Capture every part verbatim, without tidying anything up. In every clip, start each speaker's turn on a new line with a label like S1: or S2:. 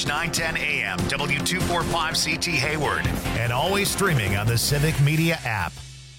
S1: nine ten A M, W two forty-five C T Hayward, and always streaming on the Civic Media app.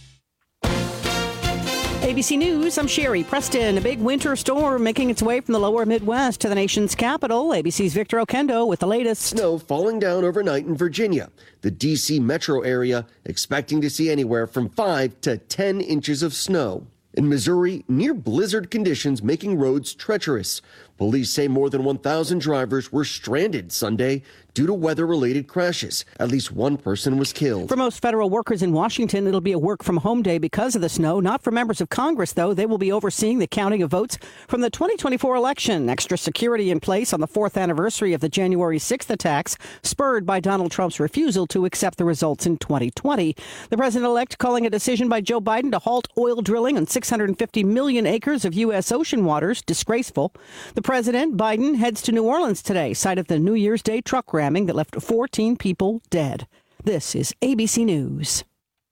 S2: A B C News, I'm Sherry Preston. A big winter storm making its way from the lower Midwest to the nation's capital. A B C's Victor Okendo with the latest.
S3: Snow falling down overnight in Virginia. The D C metro area expecting to see anywhere from five to ten inches of snow. In Missouri, near blizzard conditions making roads treacherous. Police say more than one thousand drivers were stranded Sunday due to weather-related crashes. At least one person was killed.
S2: For most federal workers in Washington, it'll be a work-from-home day because of the snow. Not for members of Congress, though. They will be overseeing the counting of votes from the twenty twenty-four election. Extra security in place on the fourth anniversary of the January sixth attacks, spurred by Donald Trump's refusal to accept the results in twenty twenty. The president-elect calling a decision by Joe Biden to halt oil drilling on six hundred fifty million acres of U S ocean waters disgraceful. The president, Biden, heads to New Orleans today, site of the New Year's Day truck ramming that left fourteen people dead. This is A B C News.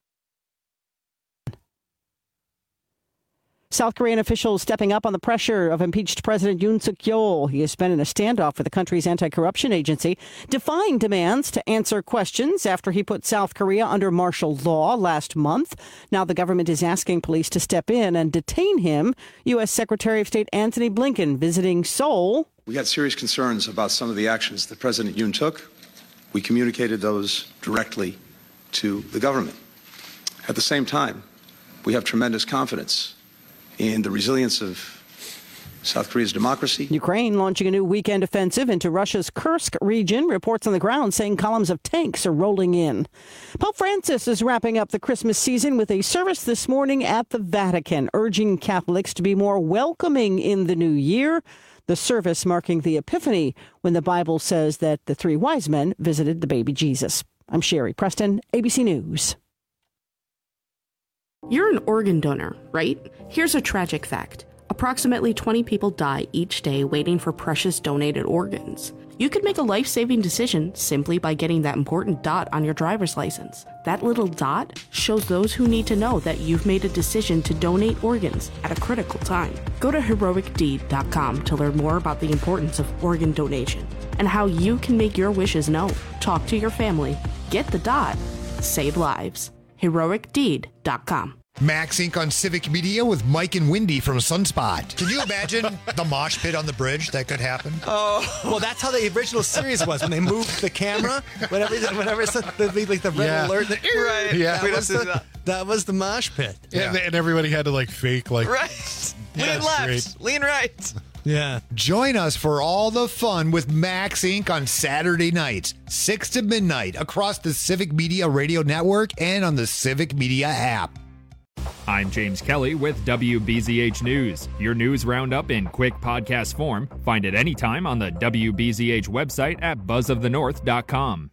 S2: South Korean officials stepping up on the pressure of impeached President Yoon Suk-yeol. He has been in a standoff with the country's anti-corruption agency, defying demands to answer questions after he put South Korea under martial law last month. Now the government is asking police to step in and detain him. U S. Secretary of State Antony Blinken visiting Seoul.
S4: We had serious concerns about some of the actions that President Yoon took. We communicated those directly to the government. At the same time, we have tremendous confidence in the resilience of South Korea's democracy.
S2: Ukraine launching a new weekend offensive into Russia's Kursk region. Reports on the ground saying columns of tanks are rolling in. Pope Francis is wrapping up the Christmas season with a service this morning at the Vatican, urging Catholics to be more welcoming in the new year. The service marking the Epiphany, when the Bible says that the three wise men visited the baby Jesus. I'm Sherry Preston, A B C News.
S5: You're an organ donor, right? Here's a tragic fact. Approximately twenty people die each day waiting for precious donated organs. You could make a life-saving decision simply by getting that important dot on your driver's license. That little dot shows those who need to know that you've made a decision to donate organs at a critical time. Go to heroic deed dot com to learn more about the importance of organ donation and how you can make your wishes known. Talk to your family. Get the dot. Save lives. heroic deed dot com.
S6: Max Incorporated on Civic Media with Mike and Wendy from Sunspot. Can you imagine the mosh pit on the bridge that could happen?
S7: Oh, well, that's how the original series was when they moved the camera. Whenever, whenever it's the, like the red
S8: yeah.
S7: alert, the,
S8: right?
S7: Yeah,
S8: that,
S7: was the, that was the mosh pit.
S8: Yeah. And, and everybody had to like fake like
S7: right.
S8: Yeah,
S7: lean left,
S8: straight.
S7: lean right.
S6: Yeah. Join us for all the fun with Max Incorporated on Saturday nights, six to midnight, across the Civic Media Radio Network and on the Civic Media app.
S9: I'm James Kelly with W B Z H News, your news roundup in quick podcast form. Find it anytime on the W B Z H website at buzz of the north dot com.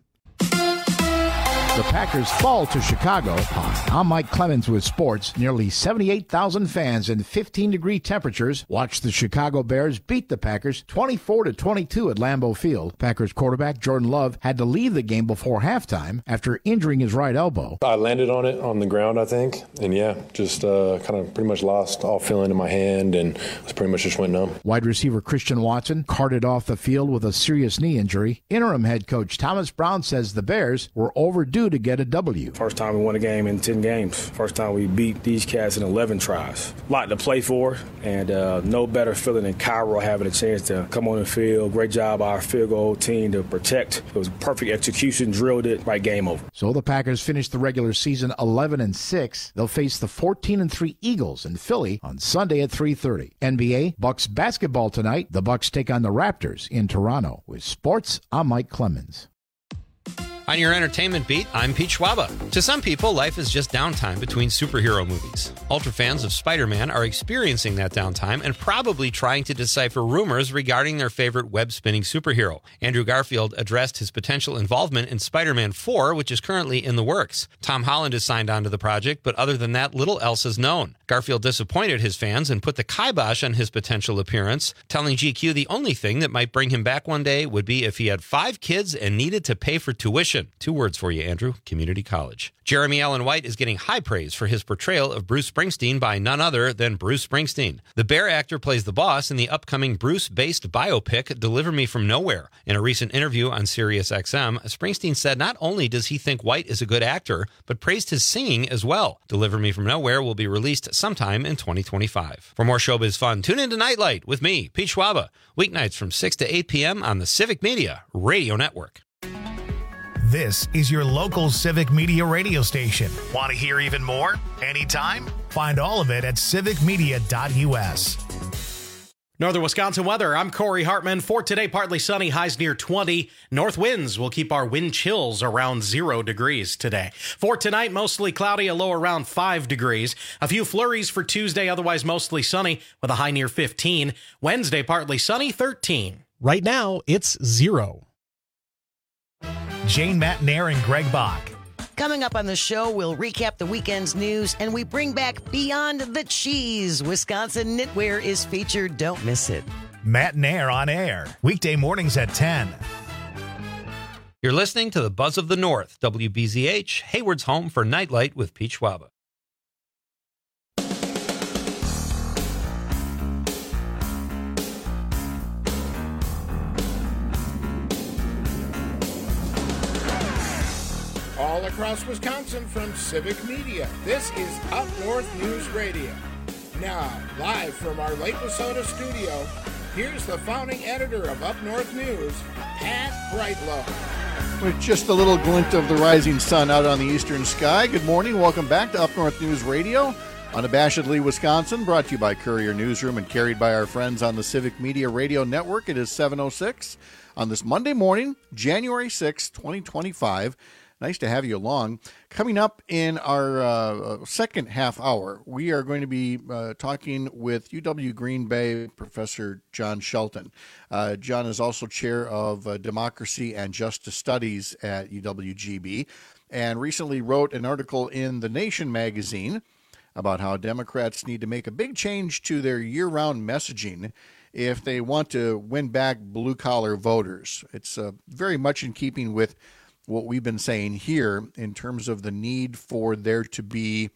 S10: The Packers fall to Chicago. I'm Mike Clemens with sports. Nearly seventy-eight thousand fans in fifteen-degree temperatures watched the Chicago Bears beat the Packers twenty-four to twenty-two at Lambeau Field. Packers quarterback Jordan Love had to leave the game before halftime after injuring his right elbow.
S11: I landed on it on the ground, I think, and yeah, just uh, kind of pretty much lost all feeling in my hand and was pretty much just went numb.
S10: Wide receiver Christian Watson carted off the field with a serious knee injury. Interim head coach Thomas Brown says the Bears were overdue to get a W.
S12: First time we won a game in ten games. First time we beat these cats in eleven tries. A lot to play for, and uh, no better feeling than Cairo having a chance to come on the field. Great job by our field goal team to protect. It was perfect execution, drilled it, right, game over.
S10: So the Packers finished the regular season eleven and six. They'll face the fourteen and three Eagles in Philly on Sunday at three thirty. N B A Bucks basketball tonight. The Bucks take on the Raptors in Toronto. With sports, I'm Mike Clemens.
S13: On your entertainment beat, I'm Pete Schwaba. To some people, life is just downtime between superhero movies. Ultra fans of Spider-Man are experiencing that downtime and probably trying to decipher rumors regarding their favorite web-spinning superhero. Andrew Garfield addressed his potential involvement in Spider-Man four, which is currently in the works. Tom Holland is signed on to the project, but other than that, little else is known. Garfield disappointed his fans and put the kibosh on his potential appearance, telling G Q the only thing that might bring him back one day would be if he had five kids and needed to pay for tuition. Christian. Two words for you, Andrew. Community college. Jeremy Allen White is getting high praise for his portrayal of Bruce Springsteen by none other than Bruce Springsteen. The Bear actor plays the boss in the upcoming Bruce-based biopic Deliver Me From Nowhere. In a recent interview on Sirius X M, Springsteen said not only does he think White is a good actor, but praised his singing as well. Deliver Me From Nowhere will be released sometime in twenty twenty-five. For more showbiz fun, tune in to Nightlight with me, Pete Schwaba, weeknights from six to eight p.m. on the Civic Media Radio Network.
S1: This is your local Civic Media radio station. Want to hear even more? Anytime? Find all of it at civic media dot u s.
S14: Northern Wisconsin weather. I'm Corey Hartman. For today, partly sunny, highs near twenty. North winds will keep our wind chills around zero degrees today. For tonight, mostly cloudy, a low around five degrees. A few flurries for Tuesday, otherwise mostly sunny with a high near fifteen. Wednesday, partly sunny, thirteen.
S7: Right now, it's zero.
S1: Jane Matnair and Greg Bach.
S15: Coming up on the show, we'll recap the weekend's news and we bring back Beyond the Cheese. Wisconsin Knitwear is featured. Don't miss it.
S1: Matnair on air. Weekday mornings at ten.
S13: You're listening to the Buzz of the North, W B Z H, Hayward's home for Nightlight with Pete Schwaba.
S16: All across Wisconsin from Civic Media, this is Up North News Radio. Now, live from our Lake Wissota studio, here's the founding editor of Up North News, Pat Brightlow.
S17: With just a little glint of the rising sun out on the eastern sky. Good morning. Welcome back to Up North News Radio. Unabashedly Wisconsin, brought to you by Courier Newsroom and carried by our friends on the Civic Media Radio Network. It is seven oh six on this Monday morning, January sixth, twenty twenty-five. Nice to have you along. Coming up in our uh, second half hour, we are going to be uh, talking with U W Green Bay Professor John Shelton. Uh, John is also chair of uh, Democracy and Justice Studies at U W G B and recently wrote an article in The Nation magazine about how Democrats need to make a big change to their year-round messaging if they want to win back blue-collar voters. It's uh, very much in keeping with what we've been saying here in terms of the need for there to be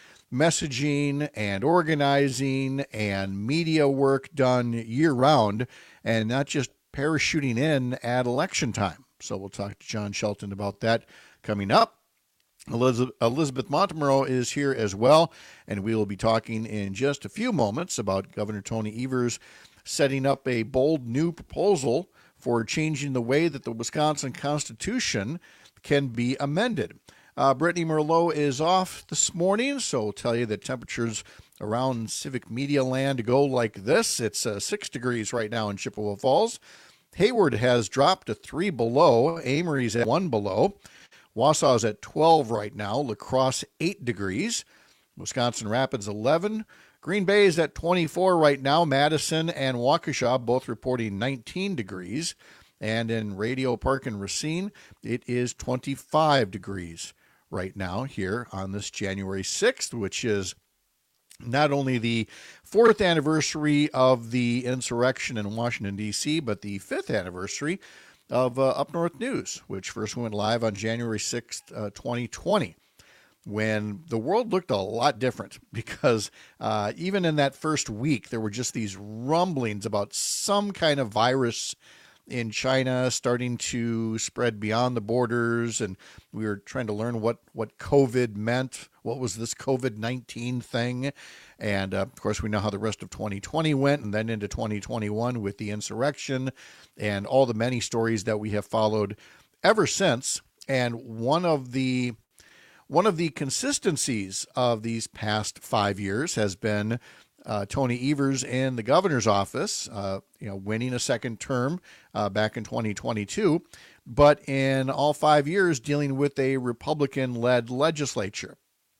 S17: messaging and organizing and media work done year-round and not just parachuting in at election time. So we'll talk to John Shelton about that coming up. Elizabeth, Elizabeth Montemurro is here as well, and we will be talking in just a few moments about Governor Tony Evers setting up a bold new proposal for changing the way that the Wisconsin Constitution can be amended. Uh, Brittany Merlot is off this morning, so we'll tell you that temperatures around Civic Media Land go like this. It's uh, six degrees right now in Chippewa Falls. Hayward has dropped to three below. Amory's at one below. Wausau's at twelve right now. La Crosse, eight degrees. Wisconsin Rapids, eleven. Green Bay is at twenty-four right now. Madison and Waukesha both reporting nineteen degrees. And in Radio Park and Racine, it is twenty-five degrees right now here on this January sixth, which is not only the fourth anniversary of the insurrection in Washington, D C, but the fifth anniversary of uh, Up North News, which first went live on January sixth, uh, twenty twenty. When the world looked a lot different, because uh, even in that first week, there were just these rumblings about some kind of virus in China starting to spread beyond the borders, and we were trying to learn what, what COVID meant. What was this COVID nineteen thing? And, uh, of course, we know how the rest of twenty twenty went, and then into twenty twenty-one with the insurrection and all the many stories that we have followed ever since. And one of the One of the consistencies of these past five years has been uh, Tony Evers in the governor's office, uh, you know, winning a second term uh, back in twenty twenty-two, but in all five years dealing with a Republican-led legislature.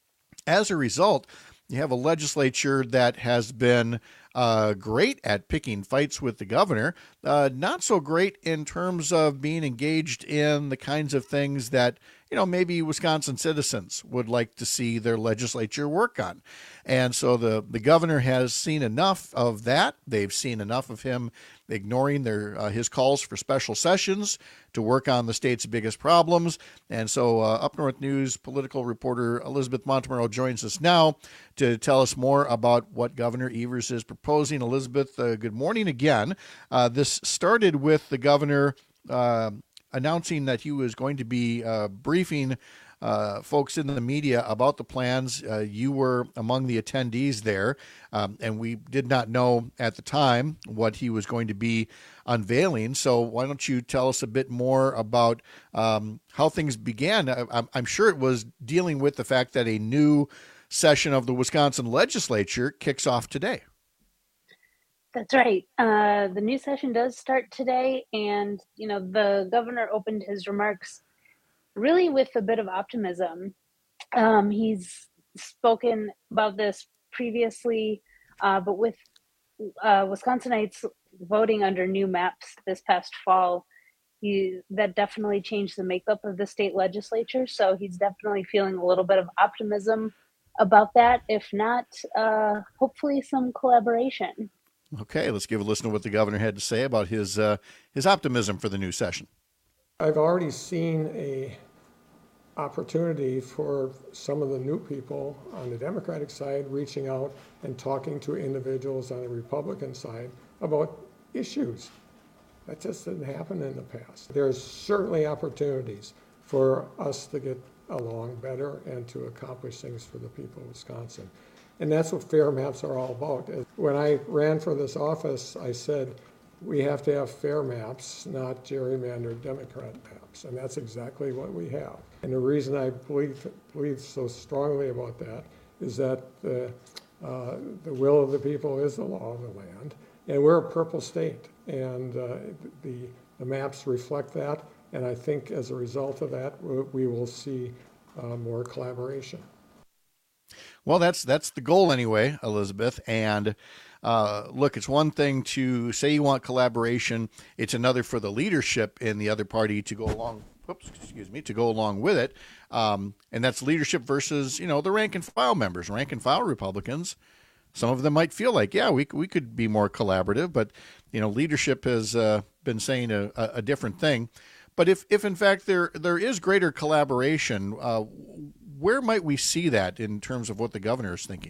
S17: As a result, you have a legislature that has been uh, great at picking fights with the governor, uh, not so great in terms of being engaged in the kinds of things that you know, maybe Wisconsin citizens would like to see their legislature work on. And so the, the governor has seen enough of that. They've seen enough of him ignoring their uh, his calls for special sessions to work on the state's biggest problems. And so uh, Up North News political reporter Elizabeth Montemurro joins us now to tell us more about what Governor Evers is proposing. Elizabeth, uh, good morning again. Uh, this started with the governor uh, announcing that he was going to be uh, briefing Uh, folks in the media about the plans. Uh, you were among the attendees there, um, and we did not know at the time what he was going to be unveiling. So why don't you tell us a bit more about um, how things began? I, I'm sure it was dealing with the fact that a new session of the Wisconsin legislature kicks off today.
S18: That's right. Uh, the new session does start today, and you know the governor opened his remarks really with a bit of optimism. Um, he's spoken about this previously, uh, but with uh, Wisconsinites voting under new maps this past fall, he, that definitely changed the makeup of the state legislature. So he's definitely feeling a little bit of optimism about that. If not, uh, hopefully some collaboration.
S17: Okay, let's give a listen to what the governor had to say about his uh, his optimism for the new session.
S19: I've already seen a opportunity for some of the new people on the Democratic side reaching out and talking to individuals on the Republican side about issues. That just didn't happen in the past. There's certainly opportunities for us to get along better and to accomplish things for the people of Wisconsin. And that's what fair maps are all about. When I ran for this office, I said, we have to have fair maps, not gerrymandered Democrat maps. And that's exactly what we have. And the reason I believe, believe so strongly about that is that the, uh, the will of the people is the law of the land. And we're a purple state. And uh, the, the maps reflect that. And I think as a result of that, we will see uh, more collaboration.
S17: Well, that's that's the goal anyway, Elizabeth. And uh, look, it's one thing to say you want collaboration. It's another for the leadership in the other party to go along. Whoops, excuse me, to go along with it. Um, and that's leadership versus, you know, the rank and file members, rank and file Republicans. Some of them might feel like, yeah, we we could be more collaborative, but you know, leadership has uh, been saying a, a different thing. But if if in fact there there is greater collaboration, uh, where might we see that in terms of what the governor is thinking?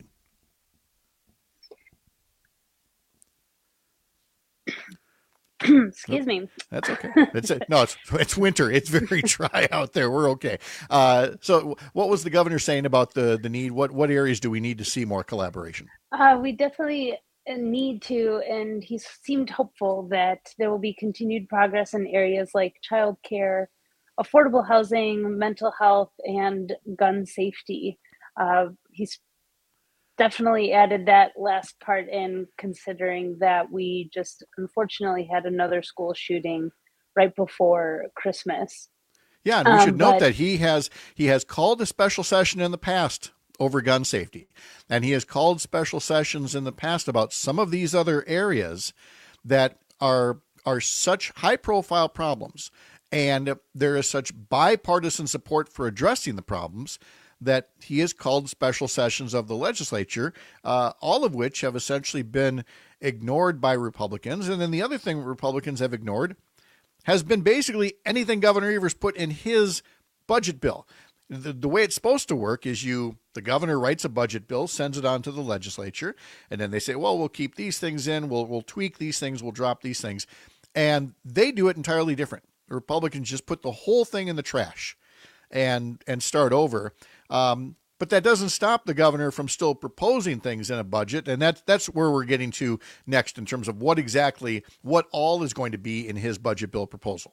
S18: Excuse me.
S17: That's okay. That's it. No, it's it's winter. It's very dry out there. We're okay. Uh, so, what was the governor saying about the the need? What what areas do we need to see more collaboration?
S18: Uh, we definitely need to, and he seemed hopeful that there will be continued progress in areas like childcare, affordable housing, mental health, and gun safety. Uh, he's definitely added that last part in, considering that we just unfortunately had another school shooting right before Christmas.
S17: Yeah, and we should
S18: um,
S17: note
S18: but,
S17: that he has he has called a special session in the past over gun safety, and he has called special sessions in the past about some of these other areas that are are such high profile problems, and there is such bipartisan support for addressing the problems that he has called special sessions of the legislature, uh, all of which have essentially been ignored by Republicans. And then the other thing Republicans have ignored has been basically anything Governor Evers put in his budget bill. The, the way it's supposed to work is you, the governor writes a budget bill, sends it on to the legislature, and then they say, well, we'll keep these things in, we'll we'll tweak these things, we'll drop these things. And they do it entirely different. The Republicans just put the whole thing in the trash and and start over. Um, but that doesn't stop the governor from still proposing things in a budget. And that's, that's where we're getting to next in terms of what exactly, what all is going to be in his budget bill proposal.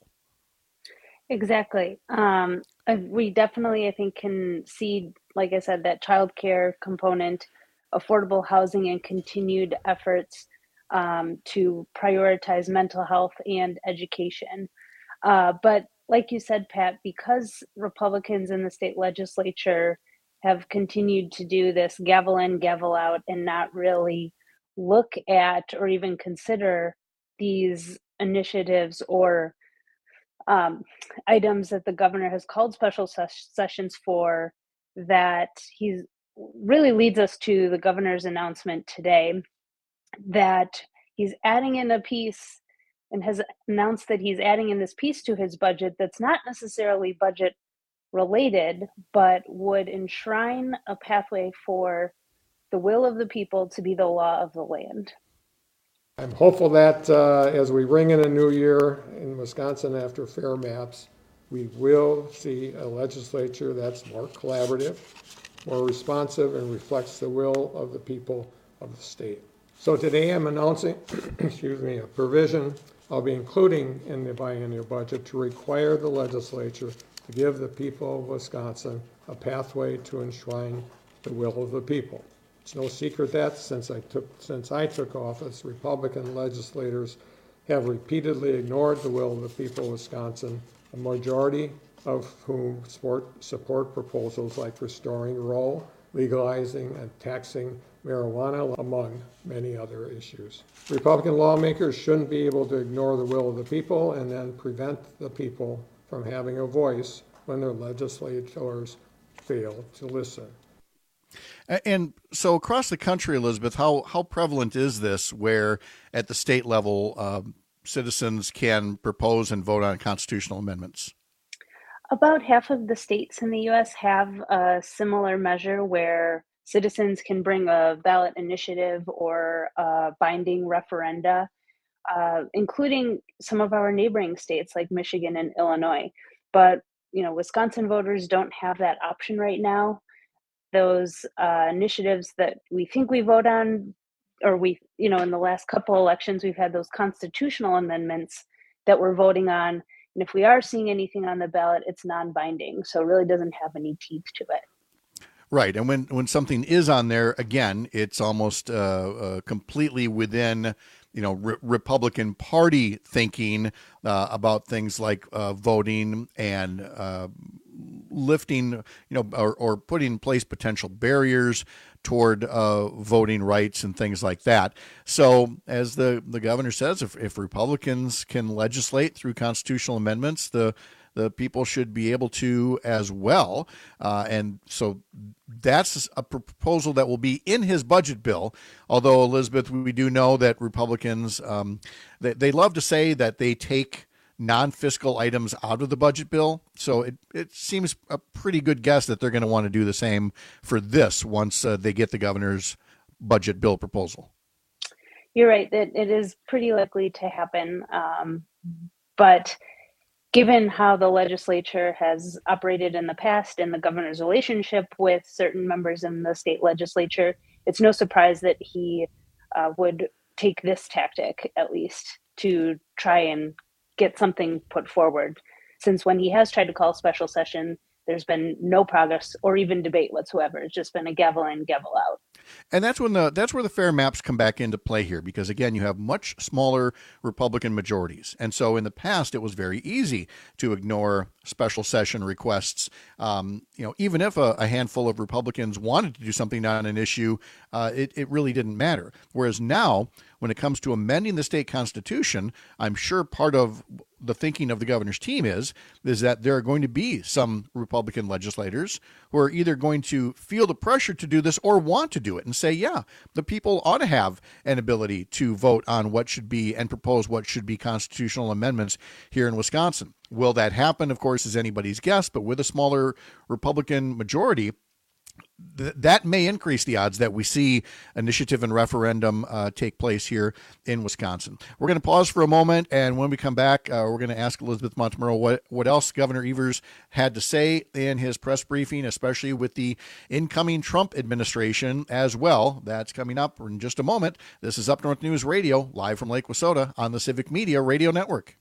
S18: Exactly. Um, we definitely, I think, can see, like I said, that childcare component, affordable housing, and continued efforts um, to prioritize mental health and education. Uh, but like you said, Pat, because Republicans in the state legislature have continued to do this gavel in, gavel out, and not really look at or even consider these initiatives or um, items that the governor has called special ses- sessions for that he's really leads us to the governor's announcement today that he's adding in a piece and has announced that he's adding in this piece to his budget that's not necessarily budget related, but would enshrine a pathway for the will of the people to be the law of the land.
S19: I'm hopeful that uh, as we ring in a new year in Wisconsin after fair maps, we will see a legislature that's more collaborative, more responsive, and reflects the will of the people of the state. So today I'm announcing, excuse me, a provision I'll be including in the biennial budget to require the legislature to give the people of Wisconsin a pathway to enshrine the will of the people. It's no secret that since I took since I took office, Republican legislators have repeatedly ignored the will of the people of Wisconsin, a majority of whom support, support proposals like restoring Roe, legalizing and taxing marijuana, among many other issues. Republican lawmakers shouldn't be able to ignore the will of the people and then prevent the people from having a voice when their legislators fail to listen.
S17: And so across the country, Elizabeth, how, how prevalent is this where at the state level um, citizens can propose and vote on constitutional amendments?
S18: About half of the states in the U S have a similar measure where citizens can bring a ballot initiative or a binding referenda, uh, including some of our neighboring states like Michigan and Illinois. But, you know, Wisconsin voters don't have that option right now. Those uh, initiatives that we think we vote on, or we, you know, in the last couple elections, we've had those constitutional amendments that we're voting on. And if we are seeing anything on the ballot, it's non-binding. So it really doesn't have any teeth to it.
S17: Right. And when, when something is on there, again, it's almost uh, uh, completely within, you know, re- Republican Party thinking uh, about things like uh, voting and uh, lifting, you know, or, or putting in place potential barriers toward uh, voting rights and things like that. So as the, the governor says, if, if Republicans can legislate through constitutional amendments, the the people should be able to as well. Uh, and so that's a proposal that will be in his budget bill. Although, Elizabeth, we do know that Republicans, um, they, they love to say that they take non-fiscal items out of the budget bill. So it, it seems a pretty good guess that they're going to want to do the same for this once uh, they get the governor's budget bill proposal.
S18: You're right. It, it is pretty likely to happen. Um, but given how the legislature has operated in the past and the governor's relationship with certain members in the state legislature, it's no surprise that he uh, would take this tactic, at least, to try and get something put forward. Since when he has tried to call special session, there's been no progress or even debate whatsoever. It's just been a gavel in, gavel out.
S17: And that's when the that's where the fair maps come back into play here, because again, you have much smaller Republican majorities, and so in the past it was very easy to ignore special session requests. Um, you know, even if a, a handful of Republicans wanted to do something on an issue, uh, it it really didn't matter. Whereas now, when it comes to amending the state constitution, I'm sure part of the thinking of the governor's team is, is that there are going to be some Republican legislators who are either going to feel the pressure to do this or want to do it and say, yeah, the people ought to have an ability to vote on what should be and propose what should be constitutional amendments here in Wisconsin. Will that happen? Of course, is anybody's guess, but with a smaller Republican majority, th- that may increase the odds that we see initiative and referendum uh, take place here in Wisconsin. We're going to pause for a moment, and when we come back, uh, we're going to ask Elizabeth Montemurro what, what else Governor Evers had to say in his press briefing, especially with the incoming Trump administration as well. That's coming up in just a moment. This is Up North News Radio, live from Lake Wissota on the Civic Media Radio Network.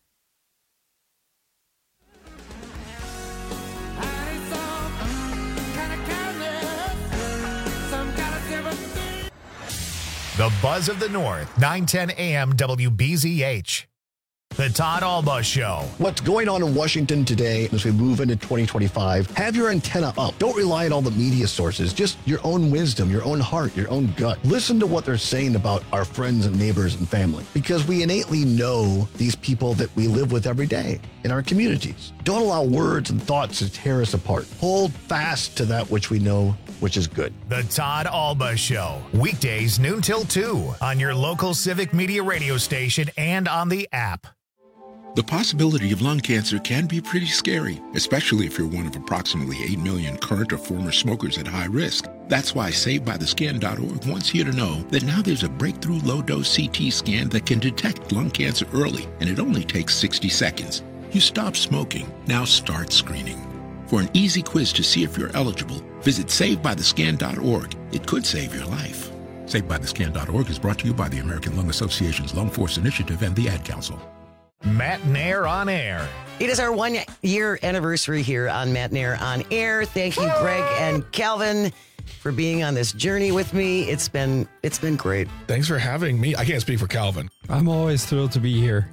S1: The Buzz of the North, nine ten A M W B Z H. The Todd Alba Show.
S20: What's going on in Washington today as we move into twenty twenty-five? Have your antenna up. Don't rely on all the media sources. Just your own wisdom, your own heart, your own gut. Listen to what they're saying about our friends and neighbors and family, because we innately know these people that we live with every day in our communities. Don't allow words and thoughts to tear us apart. Hold fast to that which we know, which is good.
S1: The Todd Alba Show. Weekdays noon till two on your local Civic Media radio station and on the app.
S21: The possibility of lung cancer can be pretty scary, especially if you're one of approximately eight million current or former smokers at high risk. That's why Saved By The Scan dot org wants you to know that now there's a breakthrough low-dose C T scan that can detect lung cancer early, and it only takes sixty seconds. You stop smoking, now start screening. For an easy quiz to see if you're eligible, visit Saved By The Scan dot org. It could save your life. Saved By The Scan dot org is brought to you by the American Lung Association's Lung Force Initiative and the Ad Council.
S1: Matt Nair on Air.
S15: It is our one-year anniversary here on Matt Nair on Air. Thank you, Greg and Calvin, for being on this journey with me. It's been it's been great.
S8: Thanks for having me. I can't speak for Calvin.
S22: I'm always thrilled to be here.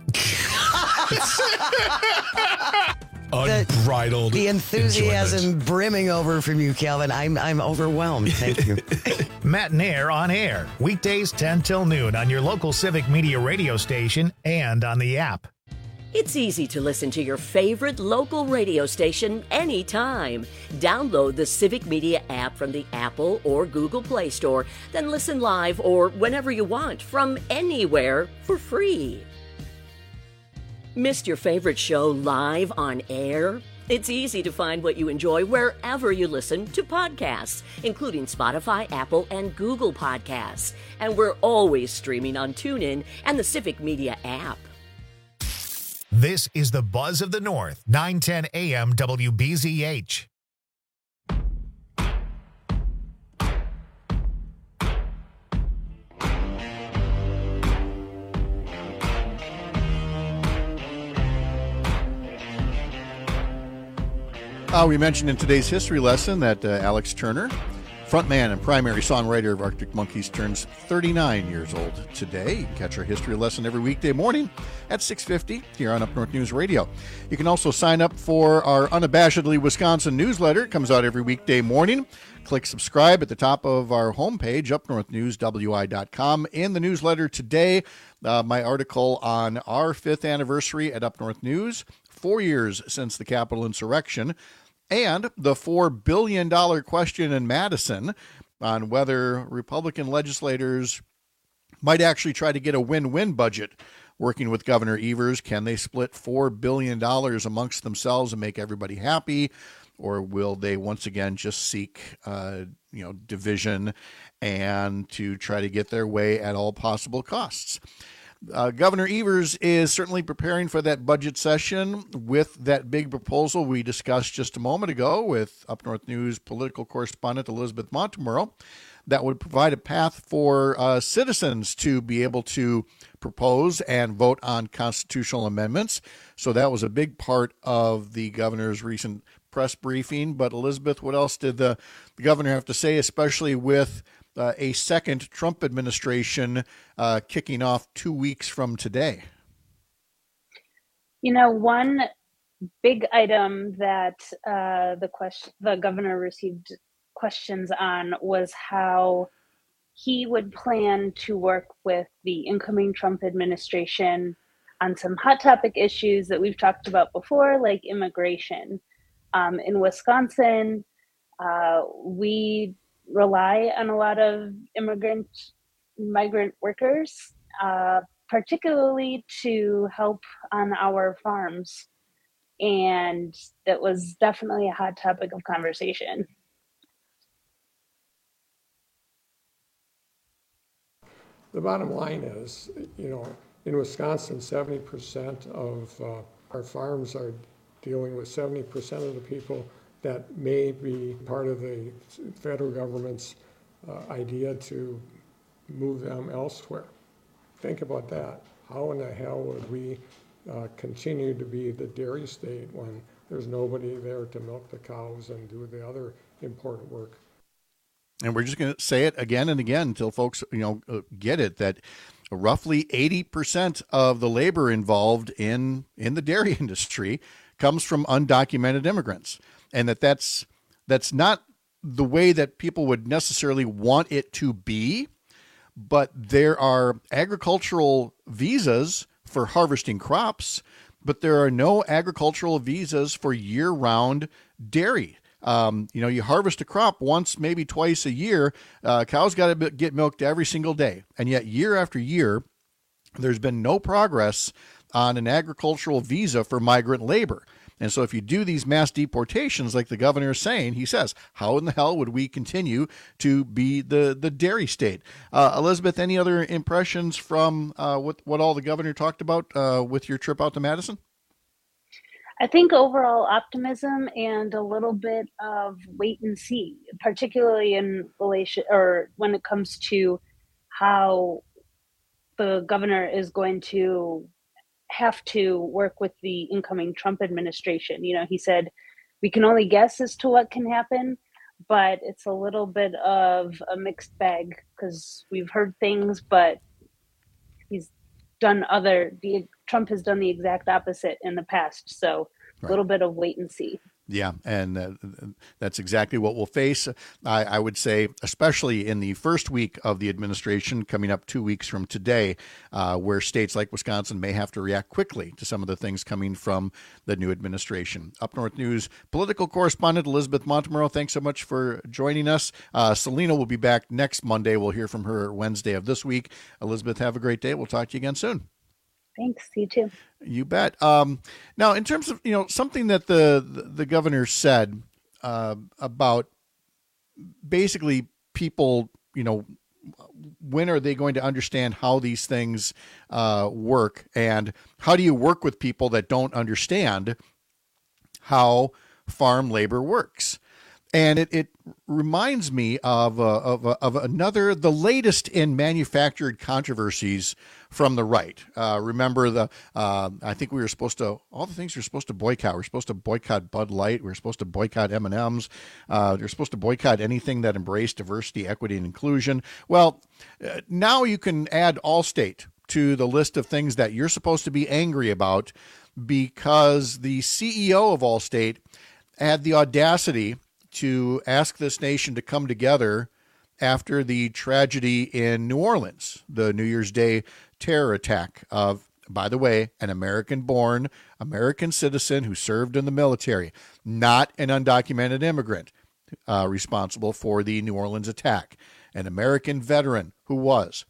S8: Unbridled.
S15: The, the enthusiasm
S8: enjoyment.
S15: brimming over from you, Calvin. I'm I'm overwhelmed. Thank you.
S1: Matt Nair on Air. Weekdays ten till noon on your local Civic Media radio station and on the app.
S23: It's easy to listen to your favorite local radio station anytime. Download the Civic Media app from the Apple or Google Play Store, then listen live or whenever you want from anywhere for free. Missed your favorite show live on air? It's easy to find what you enjoy wherever you listen to podcasts, including Spotify, Apple, and Google Podcasts. And we're always streaming on TuneIn and the Civic Media app.
S1: This is the Buzz of the North, nine ten A M W B Z H.
S17: Uh, we mentioned in today's history lesson that uh, Alex Turner, frontman and primary songwriter of Arctic Monkeys, turns thirty-nine years old today. You can catch our history lesson every weekday morning at six fifty here on Up North News Radio. You can also sign up for our Unabashedly Wisconsin newsletter. It comes out every weekday morning. Click subscribe at the top of our homepage, up north news w i dot com. In the newsletter today, uh, my article on our fifth anniversary at Up North News, four years since the Capitol insurrection, and the four billion dollars question in Madison on whether Republican legislators might actually try to get a win-win budget working with Governor Evers. Can they split four billion dollars amongst themselves and make everybody happy? Or will they once again just seek uh, you know, division and to try to get their way at all possible costs? Uh, Governor Evers is certainly preparing for that budget session with that big proposal we discussed just a moment ago with Up North News political correspondent Elizabeth Montemurro that would provide a path for uh, citizens to be able to propose and vote on constitutional amendments. So that was a big part of the governor's recent press briefing. But Elizabeth, what else did the, the governor have to say, especially with Uh, a second Trump administration uh, kicking off two weeks from today?
S18: You know, one big item that uh, the question the governor received questions on was how he would plan to work with the incoming Trump administration on some hot topic issues that we've talked about before, like immigration. Um, in Wisconsin, uh, we rely on a lot of immigrant migrant workers, uh, particularly to help on our farms. And that was definitely a hot topic of conversation.
S19: The bottom line is, you know, in Wisconsin, seventy percent of uh, our farms are dealing with seventy percent of the people that may be part of the federal government's uh, idea to move them elsewhere. Think about that. How in the hell would we uh, continue to be the dairy state when there's nobody there to milk the cows and do the other important work?
S17: and we're just going to say it again and again until folks, you know, uh, get it, that roughly eighty percent of the labor involved in, in the dairy industry comes from undocumented immigrants, and that that's, that's not the way that people would necessarily want it to be, but there are agricultural visas for harvesting crops, but there are no agricultural visas for year-round dairy. Um, you know, you harvest a crop once, maybe twice a year. Uh, cows got to get milked every single day. And yet year after year, there's been no progress on an agricultural visa for migrant labor. And so if you do these mass deportations, like the governor is saying, he says, how in the hell would we continue to be the, the dairy state? Uh, Elizabeth, any other impressions from uh, what, what all the governor talked about uh, with your trip out to Madison?
S18: I think overall optimism and a little bit of wait and see, particularly in relation or when it comes to how the governor is going to have to work with the incoming Trump administration. You know, he said, we can only guess as to what can happen, but it's a little bit of a mixed bag because we've heard things, but he's done other, the Trump has done the exact opposite in the past. So a little bit of wait and see.
S17: Yeah, and uh, that's exactly what we'll face. I, I would say, especially in the first week of the administration, coming up two weeks from today, uh, where states like Wisconsin may have to react quickly to some of the things coming from the new administration. Up North News political correspondent Elizabeth Montemurro, thanks so much for joining us. Uh, Selena will be back next Monday. We'll hear from her Wednesday of this week. Elizabeth, have a great day. We'll talk to you again soon.
S18: Thanks. You too.
S17: You bet. Um, now, in terms of, you know, something that the, the, the governor said uh, about basically people, you know, when are they going to understand how these things uh, work, and how do you work with people that don't understand how farm labor works? And it, it reminds me of, uh, of, uh, of another, the latest in manufactured controversies from the right. Uh, remember the, uh, I think we were supposed to, all the things we we're supposed to boycott. We're supposed to boycott Bud Light. We we're supposed to boycott M and M's. Uh, you're supposed to boycott anything that embraced diversity, equity, and inclusion. Well, uh, now you can add Allstate to the list of things that you're supposed to be angry about, because the C E O of Allstate had the audacity to ask this nation to come together after the tragedy in New Orleans, the New Year's Day terror attack of, by the way, an American-born American citizen who served in the military, not an undocumented immigrant, uh, responsible for the New Orleans attack, an American veteran who was.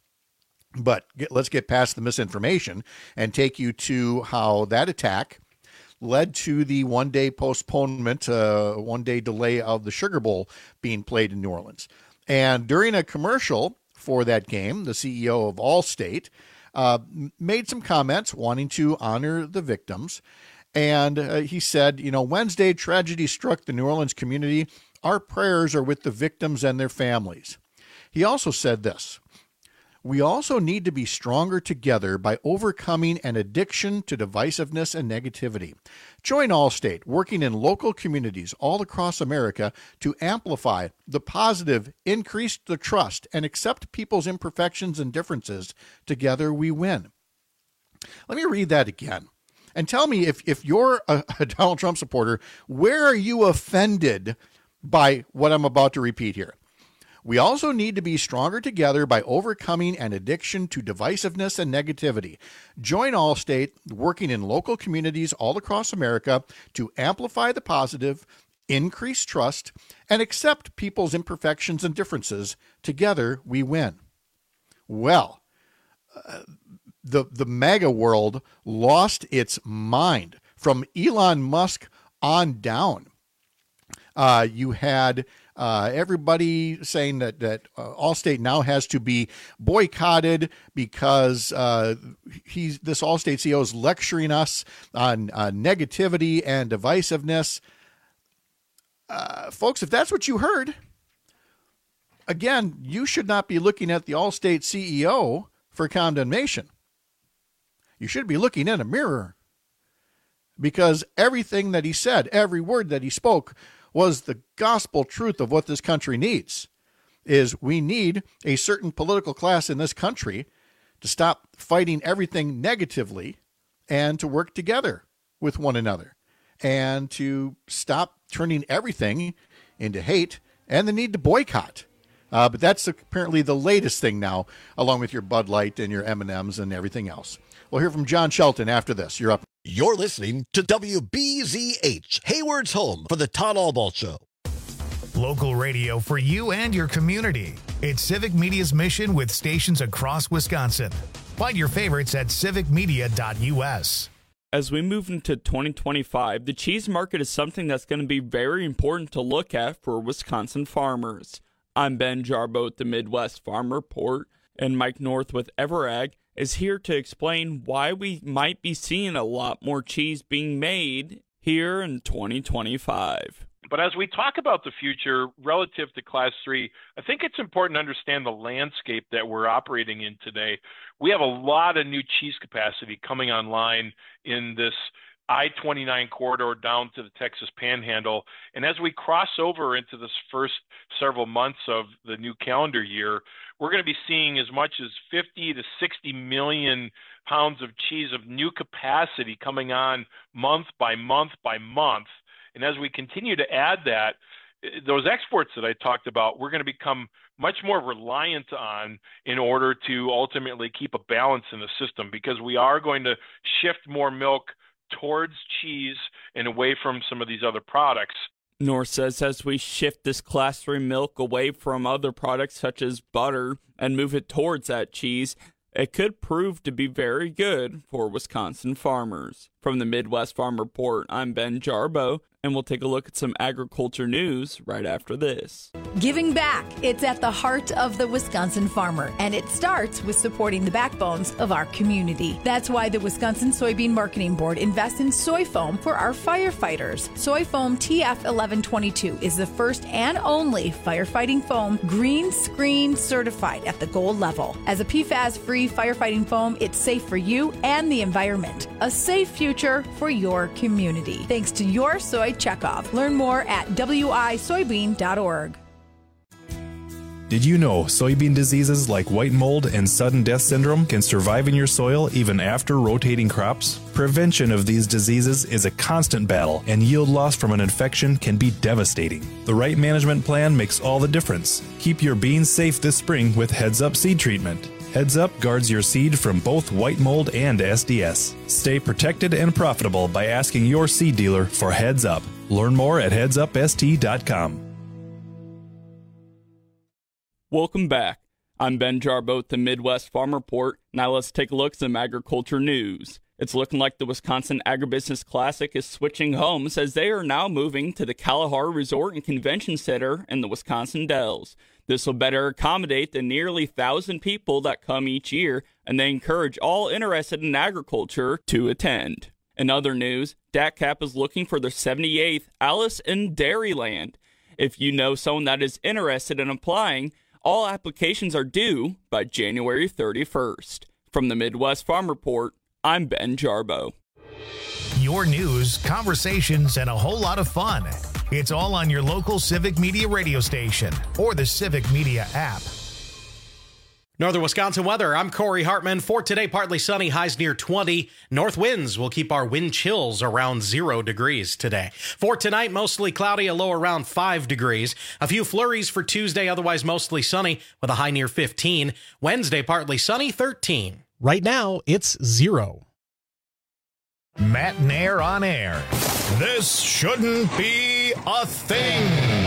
S17: But get, let's get past the misinformation and take you to how that attack led to the one-day postponement, uh, one-day delay of the Sugar Bowl being played in New Orleans. And during a commercial for that game, the C E O of Allstate uh, made some comments wanting to honor the victims. And uh, he said, you know, Wednesday, tragedy struck the New Orleans community. Our prayers are with the victims and their families. He also said this: we also need to be stronger together by overcoming an addiction to divisiveness and negativity. Join Allstate, working in local communities all across America to amplify the positive, increase the trust, and accept people's imperfections and differences. Together we win. Let me read that again. And tell me, if, if you're a, a Donald Trump supporter, where are you offended by what I'm about to repeat here? We also need to be stronger together by overcoming an addiction to divisiveness and negativity. Join Allstate, working in local communities all across America to amplify the positive, increase trust, and accept people's imperfections and differences. Together, we win. Well, uh, the, the MAGA world lost its mind from Elon Musk on down. Uh, you had Uh, everybody saying that that uh, Allstate now has to be boycotted because uh, he's this Allstate C E O is lecturing us on uh, negativity and divisiveness. Uh, folks, if that's what you heard, again, you should not be looking at the Allstate C E O for condemnation. You should be looking in a mirror, because everything that he said, every word that he spoke, was the gospel truth of what this country needs. is we need a certain political class in this country to stop fighting everything negatively and to work together with one another and to stop turning everything into hate and the need to boycott. Uh, but that's apparently the latest thing now, along with your Bud Light and your M and M's and everything else. We'll hear from John Shelton after this. You're up.
S20: You're listening to W B Z H, Hayward's home for the Todd Albaugh Show.
S1: Local radio for you and your community. It's Civic Media's mission with stations across Wisconsin. Find your favorites at civic media dot U S.
S2: As we move into twenty twenty-five, the cheese market is something that's going to be very important to look at for Wisconsin farmers. I'm Ben Jarbo at the Midwest Farm Report, and Mike North with Everag is here to explain why we might be seeing a lot more cheese being made here in twenty twenty-five.
S3: But as we talk about the future relative to Class three, I think it's important to understand the landscape that we're operating in today. We have a lot of new cheese capacity coming online in this I twenty-nine corridor down to the Texas Panhandle. And as we cross over into this first several months of the new calendar year, we're going to be seeing as much as fifty to sixty million pounds of cheese of new capacity coming on month by month by month. And as we continue to add that, those exports that I talked about, we're going to become much more reliant on in order to ultimately keep a balance in the system, because we are going to shift more milk towards cheese and away from some of these other products.
S2: North says as we shift this Class three milk away from other products such as butter and move it towards that cheese, it could prove to be very good for Wisconsin farmers. From the Midwest Farm Report, I'm Ben Jarbo, and we'll take a look at some agriculture news right after this.
S4: Giving back. It's at the heart of the Wisconsin farmer, and it starts with supporting the backbones of our community. That's why the Wisconsin Soybean Marketing Board invests in soy foam for our firefighters. Soy foam T F eleven twenty-two is the first and only firefighting foam green screen certified at the gold level. As a P FAS-free firefighting foam, it's safe for you and the environment. A safe future for your community. Thanks to your soy checkoff. Learn more at w i soybean dot org.
S24: Did you know soybean diseases like white mold and sudden death syndrome can survive in your soil even after rotating crops? Prevention of these diseases is a constant battle, and yield loss from an infection can be devastating. The right management plan makes all the difference. Keep your beans safe this spring with Heads Up Seed Treatment. Heads Up guards your seed from both white mold and S D S. Stay protected and profitable by asking your seed dealer for Heads Up. Learn more at heads up s t dot com.
S2: Welcome back. I'm Ben Jarbo at the Midwest Farm Report. Now let's take a look at some agriculture news. It's looking like the Wisconsin Agribusiness Classic is switching homes as they are now moving to the Kalahari Resort and Convention Center in the Wisconsin Dells. This will better accommodate the nearly one thousand people that come each year, and they encourage all interested in agriculture to attend. In other news, D A C C A P is looking for their seventy-eighth Alice in Dairyland. If you know someone that is interested in applying, all applications are due by January thirty-first. From the Midwest Farm Report, I'm Ben Jarbo.
S1: Your news, conversations, and a whole lot of fun. It's all on your local Civic Media radio station or the Civic Media app.
S14: Northern Wisconsin weather. I'm Corey Hartman. For today, partly sunny, highs near twenty. North winds will keep our wind chills around zero degrees today. For tonight, mostly cloudy, a low around five degrees. A few flurries for Tuesday, otherwise mostly sunny with a high near fifteen. Wednesday, partly sunny, thirteen.
S25: Right now, it's zero.
S1: Matt Nair on air. This shouldn't be a thing.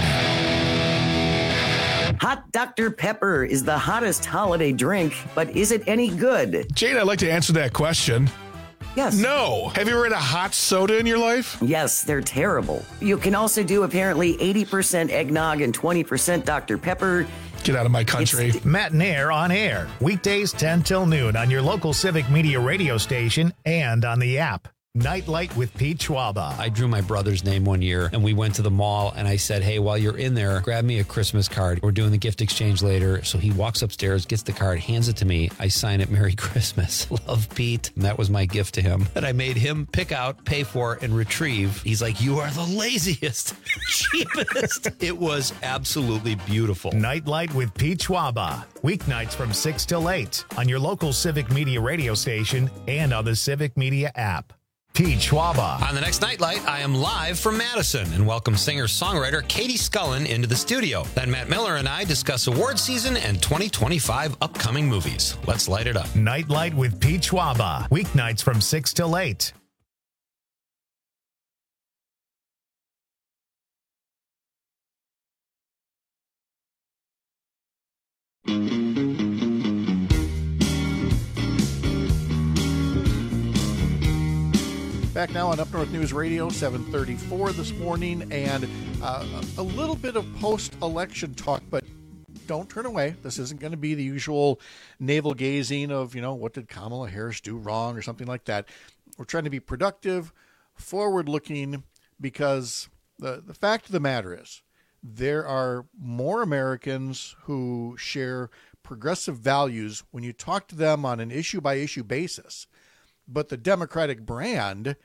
S15: Hot Doctor Pepper is the hottest holiday drink, but is it any good?
S8: Jane, I'd like to answer that question.
S15: Yes.
S8: No. Have you ever had a hot soda in your life?
S15: Yes, they're terrible. You can also do apparently eighty percent eggnog and twenty percent Doctor Pepper.
S8: Get out of my country.
S1: It's Matt Nair on air. Weekdays ten till noon on your local Civic Media radio station and on the app. Nightlight with Pete Schwaba.
S13: I drew my brother's name one year and we went to the mall and I said, hey, while you're in there, grab me a Christmas card. We're doing the gift exchange later. So he walks upstairs, gets the card, hands it to me. I sign it, Merry Christmas. Love, Pete. And that was my gift to him that I made him pick out, pay for, and retrieve. He's like, you are the laziest, cheapest. It was absolutely beautiful.
S1: Nightlight with Pete Schwaba. Weeknights from six till eight on your local Civic Media radio station and on the Civic Media app. Pete Schwaba.
S13: On the next Nightlight, I am live from Madison and welcome singer-songwriter Katie Scullin into the studio. Then Matt Miller and I discuss award season and twenty twenty-five upcoming movies. Let's light it up.
S1: Nightlight with Pete Schwaba. Weeknights from six till eight.
S17: Back now on Up North News Radio, seven thirty-four this morning, and uh, a little bit of post-election talk, but don't turn away. This isn't going to be the usual navel-gazing of, you know, what did Kamala Harris do wrong or something like that. We're trying to be productive, forward-looking, because the, the fact of the matter is there are more Americans who share progressive values when you talk to them on an issue-by-issue basis. But the Democratic brand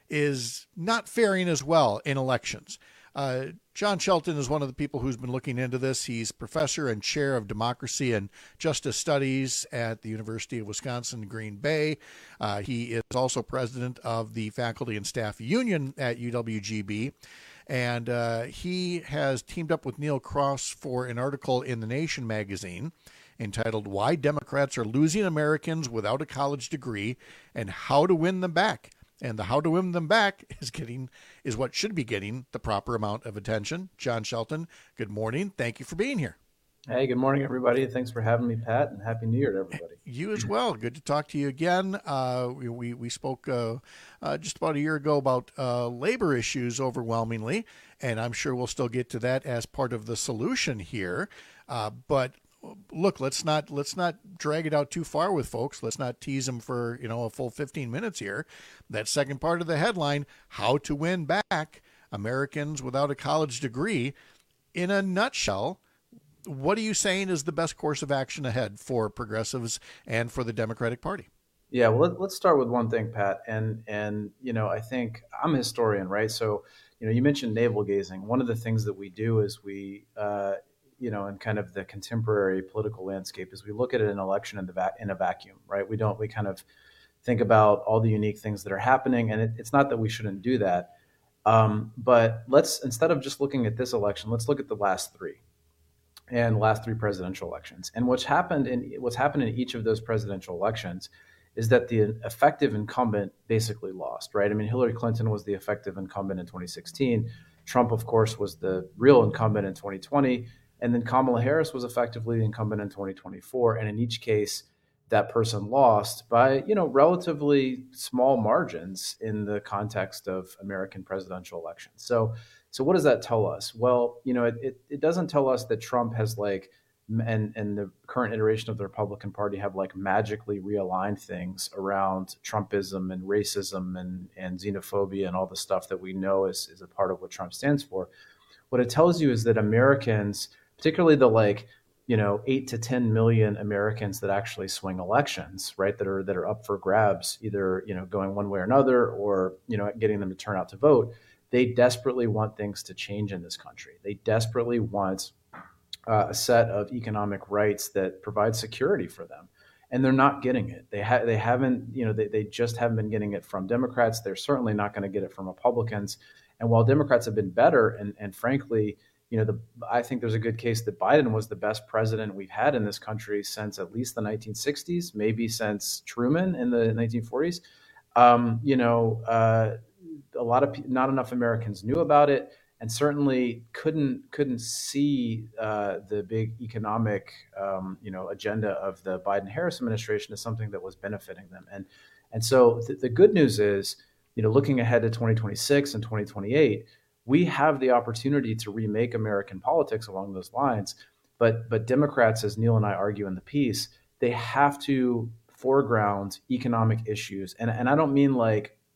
S17: is not faring as well in elections. Uh, John Shelton is one of the people who's been looking into this. He's professor and chair of democracy and justice studies at the University of Wisconsin, Green Bay. Uh, he is also president of the faculty and staff union at U W G B. And uh, he has teamed up with Neil Cross for an article in The Nation magazine entitled Why Democrats Are Losing Americans Without a College Degree and How to Win Them Back. And the how to win them back is getting is what should be getting the proper amount of attention. John Shelton, good morning. Thank you for being here.
S5: Hey, good morning, everybody. Thanks for having me, Pat, and Happy New Year to everybody.
S17: You as well. Good to talk to you again. Uh, we, we, we spoke uh, uh, just about a year ago about uh, labor issues overwhelmingly, and I'm sure we'll still get to that as part of the solution here. Uh, but look, let's not let's not drag it out too far with folks. Let's not tease them for, you know, a full fifteen minutes here. That second part of the headline, How to Win Back Americans Without a College Degree. In a nutshell, what are you saying is the best course of action ahead for progressives and for the Democratic Party?
S5: Yeah, well, let, let's start with one thing, Pat. And, and, you know, I think I'm a historian, right? So, you know, you mentioned navel gazing. One of the things that we do is we, uh, you know, in kind of the contemporary political landscape is we look at an election in the va- in a vacuum, right? We don't, we kind of think about all the unique things that are happening. And it, it's not that we shouldn't do that. Um, but let's, instead of just looking at this election, let's look at the last three. And last three presidential elections. And what's happened in what's happened in each of those presidential elections is that the effective incumbent basically lost, right? I mean, Hillary Clinton was the effective incumbent in twenty sixteen. Trump, of course, was the real incumbent in twenty twenty. And then Kamala Harris was effectively the incumbent in twenty twenty-four. And in each case, that person lost by, you know, relatively small margins in the context of American presidential elections. So So what does that tell us? Well, you know, it, it, it doesn't tell us that Trump has like, and, and the current iteration of the Republican Party have like magically realigned things around Trumpism and racism and, and xenophobia and all the stuff that we know is, is a part of what Trump stands for. What it tells you is that Americans, particularly the like, you know, eight to ten million Americans that actually swing elections, right, that are that are up for grabs, either, you know, going one way or another, or, you know, getting them to turn out to vote. They desperately want things to change in this country. They desperately want uh, a set of economic rights that provide security for them. And they're not getting it. They, ha- they haven't, you know, they, they just haven't been getting it from Democrats. They're certainly not going to get it from Republicans. And while Democrats have been better, and, and frankly, you know, the, I think there's a good case that Biden was the best president we've had in this country since at least the nineteen sixties, maybe since Truman in the nineteen forties. Um, you know, uh, a lot of not enough Americans knew about it, and certainly couldn't couldn't see uh, the big economic um, you know agenda of the Biden-Harris administration as something that was benefiting them. And and so th- the good news is, you know, looking ahead to twenty twenty-six and twenty twenty-eight, we have the opportunity to remake American politics along those lines. But but Democrats, as Neil and I argue in the piece, they have to foreground economic issues, and and I don't mean like,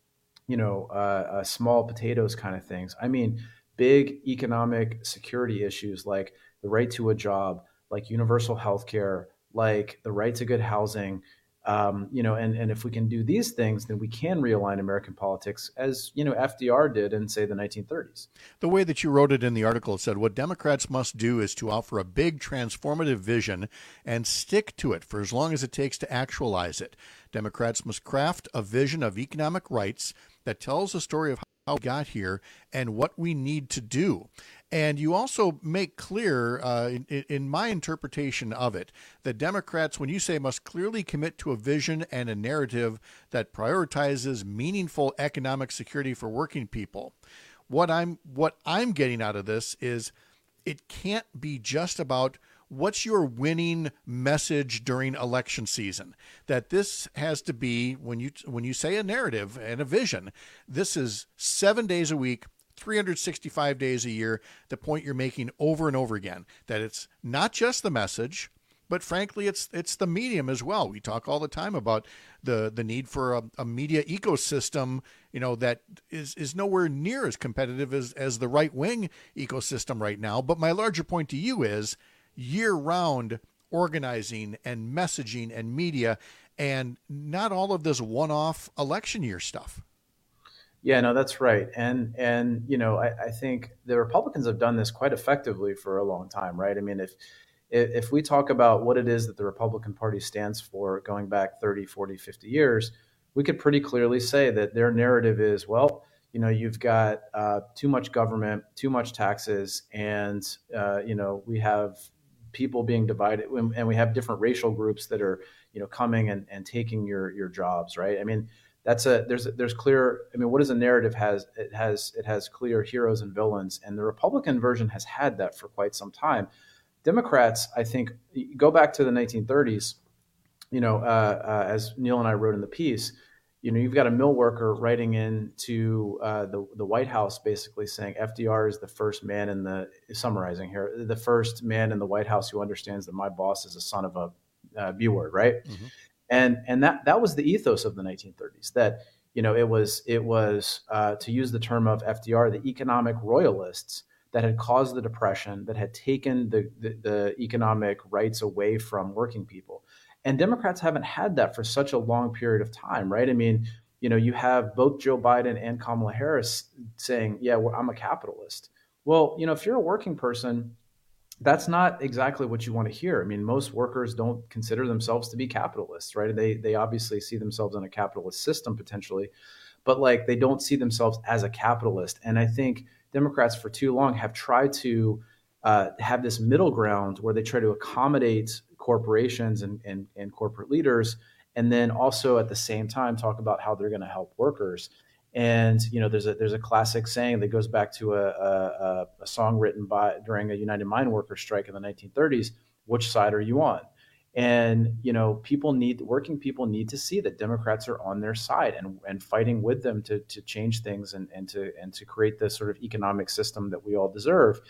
S5: you know, uh, uh, small potatoes kind of things. I mean, big economic security issues like the right to a job, like universal health care, like the right to good housing. Um, you know, and, and if we can do these things, then we can realign American politics as, you know, F D R did in, say, the nineteen thirties.
S17: The way that you wrote it in the article, it said, what Democrats must do is to offer a big transformative vision and stick to it for as long as it takes to actualize it. Democrats must craft a vision of economic rights that tells the story of how we got here and what we need to do. And you also make clear, uh, in, in my interpretation of it, that Democrats, when you say must clearly commit to a vision and a narrative that prioritizes meaningful economic security for working people, what I'm what I'm getting out of this is it can't be just about what's your winning message during election season. That this has to be, when you when you say a narrative and a vision, this is seven days a week, three hundred sixty-five days a year, the point you're making over and over again, that it's not just the message, but frankly, it's it's the medium as well. We talk all the time about the the need for a, a media ecosystem, you know, that is, is nowhere near as competitive as, as the right-wing ecosystem right now. But my larger point to you is year-round organizing and messaging and media, and not all of this one-off election year stuff.
S5: Yeah, no, that's right. And, and you know, I, I think the Republicans have done this quite effectively for a long time, right? I mean, if if we talk about what it is that the Republican Party stands for going back thirty, forty, fifty years, we could pretty clearly say that their narrative is, well, you know, you've got uh, too much government, too much taxes, and, uh, you know, we have people being divided, and we have different racial groups that are, you know, coming and, and taking your your jobs, right? I mean, that's a there's there's clear. I mean, what does a narrative has? It has it has clear heroes and villains, and the Republican version has had that for quite some time. Democrats, I think, go back to the nineteen thirties. You know, uh, uh, as Neil and I wrote in the piece, you know, you've got a mill worker writing into uh, the the White House, basically saying F D R is the first man in the summarizing here, the first man in the White House who understands that my boss is a son of a uh, B word, right? Mm-hmm. And and that that was the ethos of the nineteen thirties. That, you know, it was it was uh, to use the term of F D R, the economic royalists that had caused the Depression, that had taken the, the the economic rights away from working people. And Democrats haven't had that for such a long period of time, right? I mean, you know, you have both Joe Biden and Kamala Harris saying, yeah, well, I'm a capitalist. Well, you know, if you're a working person, that's not exactly what you want to hear. I mean, most workers don't consider themselves to be capitalists, right? They they obviously see themselves in a capitalist system potentially, but like they don't see themselves as a capitalist. And I think Democrats for too long have tried to uh, have this middle ground where they try to accommodate corporations and, and, and corporate leaders, and then also at the same time talk about how they're going to help workers. And, you know, there's a there's a classic saying that goes back to a, a, a song written by during a United Mine Workers strike in the nineteen thirties. Which side are you on? And, you know, people need working people need to see that Democrats are on their side and, and fighting with them to to change things and, and to and to create the sort of economic system that we all deserve.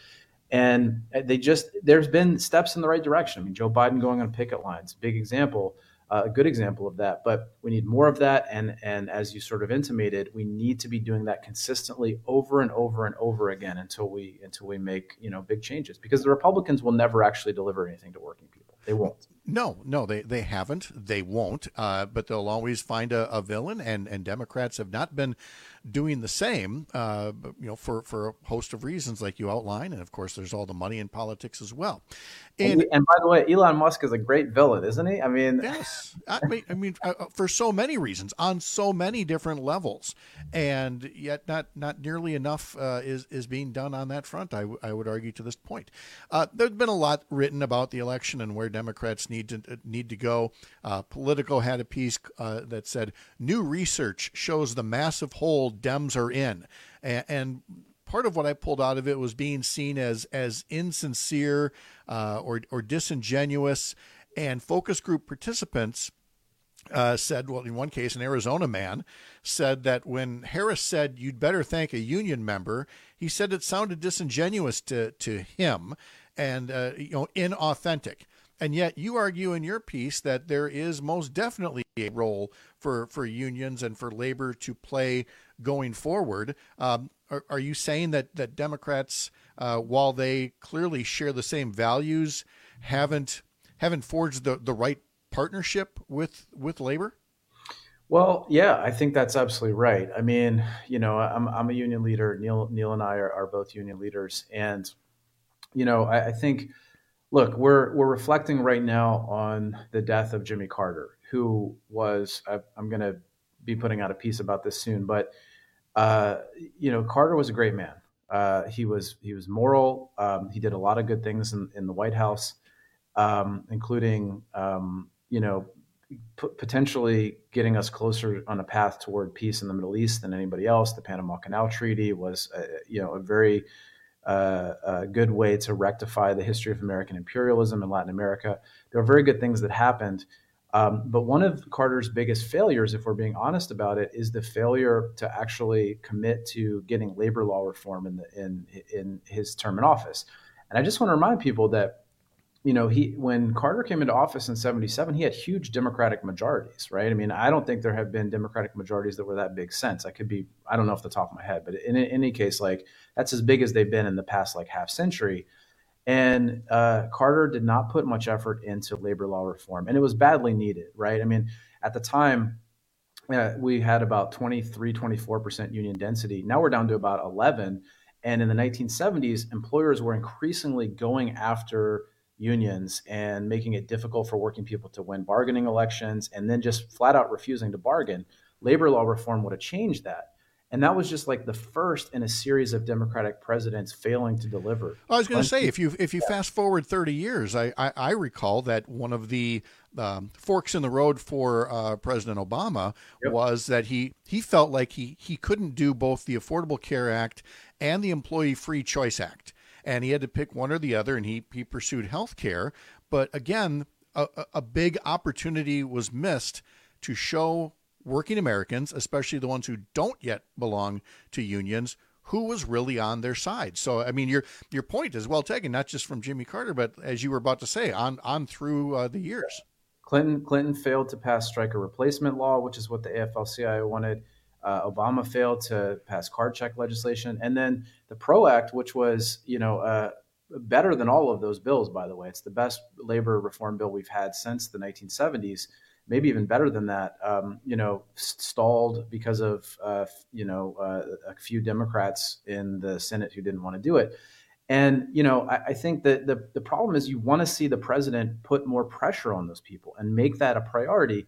S5: And they just there's been steps in the right direction. I mean, Joe Biden going on picket lines, big example. Uh, a good example of that, but we need more of that. And and as you sort of intimated, we need to be doing that consistently over and over and over again until we until we make, you know, big changes, because the Republicans will never actually deliver anything to working people. They won't.
S17: No, no, they, they haven't. They won't. Uh, but they'll always find a, a villain, and, and Democrats have not been doing the same, uh, you know, for, for a host of reasons like you outline. And of course, there's all the money in politics as well.
S5: And, and by the way, Elon Musk is a great villain, isn't he? I mean,
S17: yes, I mean, I mean, uh, for so many reasons, on so many different levels, and yet not not nearly enough uh, is is being done on that front. I, w- I would argue to this point. Uh, there's been a lot written about the election and where Democrats need to uh, need to go. Uh, Politico had a piece uh, that said new research shows the massive hole Dems are in, and. and part of what I pulled out of it was being seen as as insincere uh, or or disingenuous. And focus group participants uh, said, well, in one case, an Arizona man said that when Harris said, "You'd better thank a union member," he said it sounded disingenuous to to him and uh, you know inauthentic. And yet you argue in your piece that there is most definitely a role for, for unions and for labor to play going forward. Um, are, are you saying that that Democrats, uh, while they clearly share the same values, haven't haven't forged the, the right partnership with with labor?
S5: Well, yeah, I think that's absolutely right. I mean, you know, I'm I'm a union leader. Neil Neil and I are, are both union leaders, and you know, I, I think, look, we're we're reflecting right now on the death of Jimmy Carter, who was I, I'm going to be putting out a piece about this soon, but uh, you know, Carter was a great man. Uh, he was he was moral. Um, he did a lot of good things in, in the White House, um, including um, you know. P- potentially getting us closer on a path toward peace in the Middle East than anybody else. The Panama Canal Treaty was, uh, you know, a very uh, a good way to rectify the history of American imperialism in Latin America. There are very good things that happened. Um, but one of Carter's biggest failures, if we're being honest about it, is the failure to actually commit to getting labor law reform in, the, in, in his term in office. And I just want to remind people that You know, he when Carter came into office in seventy-seven, he had huge Democratic majorities, right? I mean, I don't think there have been Democratic majorities that were that big since. I could be, I don't know off the top of my head, but in, in any case, like that's as big as they've been in the past like half century. And uh, Carter did not put much effort into labor law reform, and it was badly needed, right? I mean, at the time, uh, we had about twenty-three, twenty-four percent union density. Now we're down to about eleven. And in the nineteen seventies, employers were increasingly going after unions and making it difficult for working people to win bargaining elections, and then just flat out refusing to bargain. Labor law reform would have changed that. And that was just like the first in a series of Democratic presidents failing to deliver.
S17: I was going to say, if you if you fast forward thirty years, I, I, I recall that one of the um, forks in the road for uh, President Obama yep. was that he, he felt like he, he couldn't do both the Affordable Care Act and the Employee Free Choice Act. And he had to pick one or the other, and he he pursued health care. But again, a, a big opportunity was missed to show working Americans, especially the ones who don't yet belong to unions, who was really on their side. So, I mean, your your point is well taken, not just from Jimmy Carter, but as you were about to say, on, on through uh, the years.
S5: Clinton Clinton failed to pass striker replacement law, which is what the A F L C I O wanted. Uh, Obama failed to pass card check legislation. And then the PRO Act, which was, you know, uh, better than all of those bills, by the way. It's the best labor reform bill we've had since the nineteen seventies, maybe even better than that, um, you know, stalled because of, uh, you know, uh, a few Democrats in the Senate who didn't want to do it. And, you know, I, I think that the, the problem is you want to see the president put more pressure on those people and make that a priority.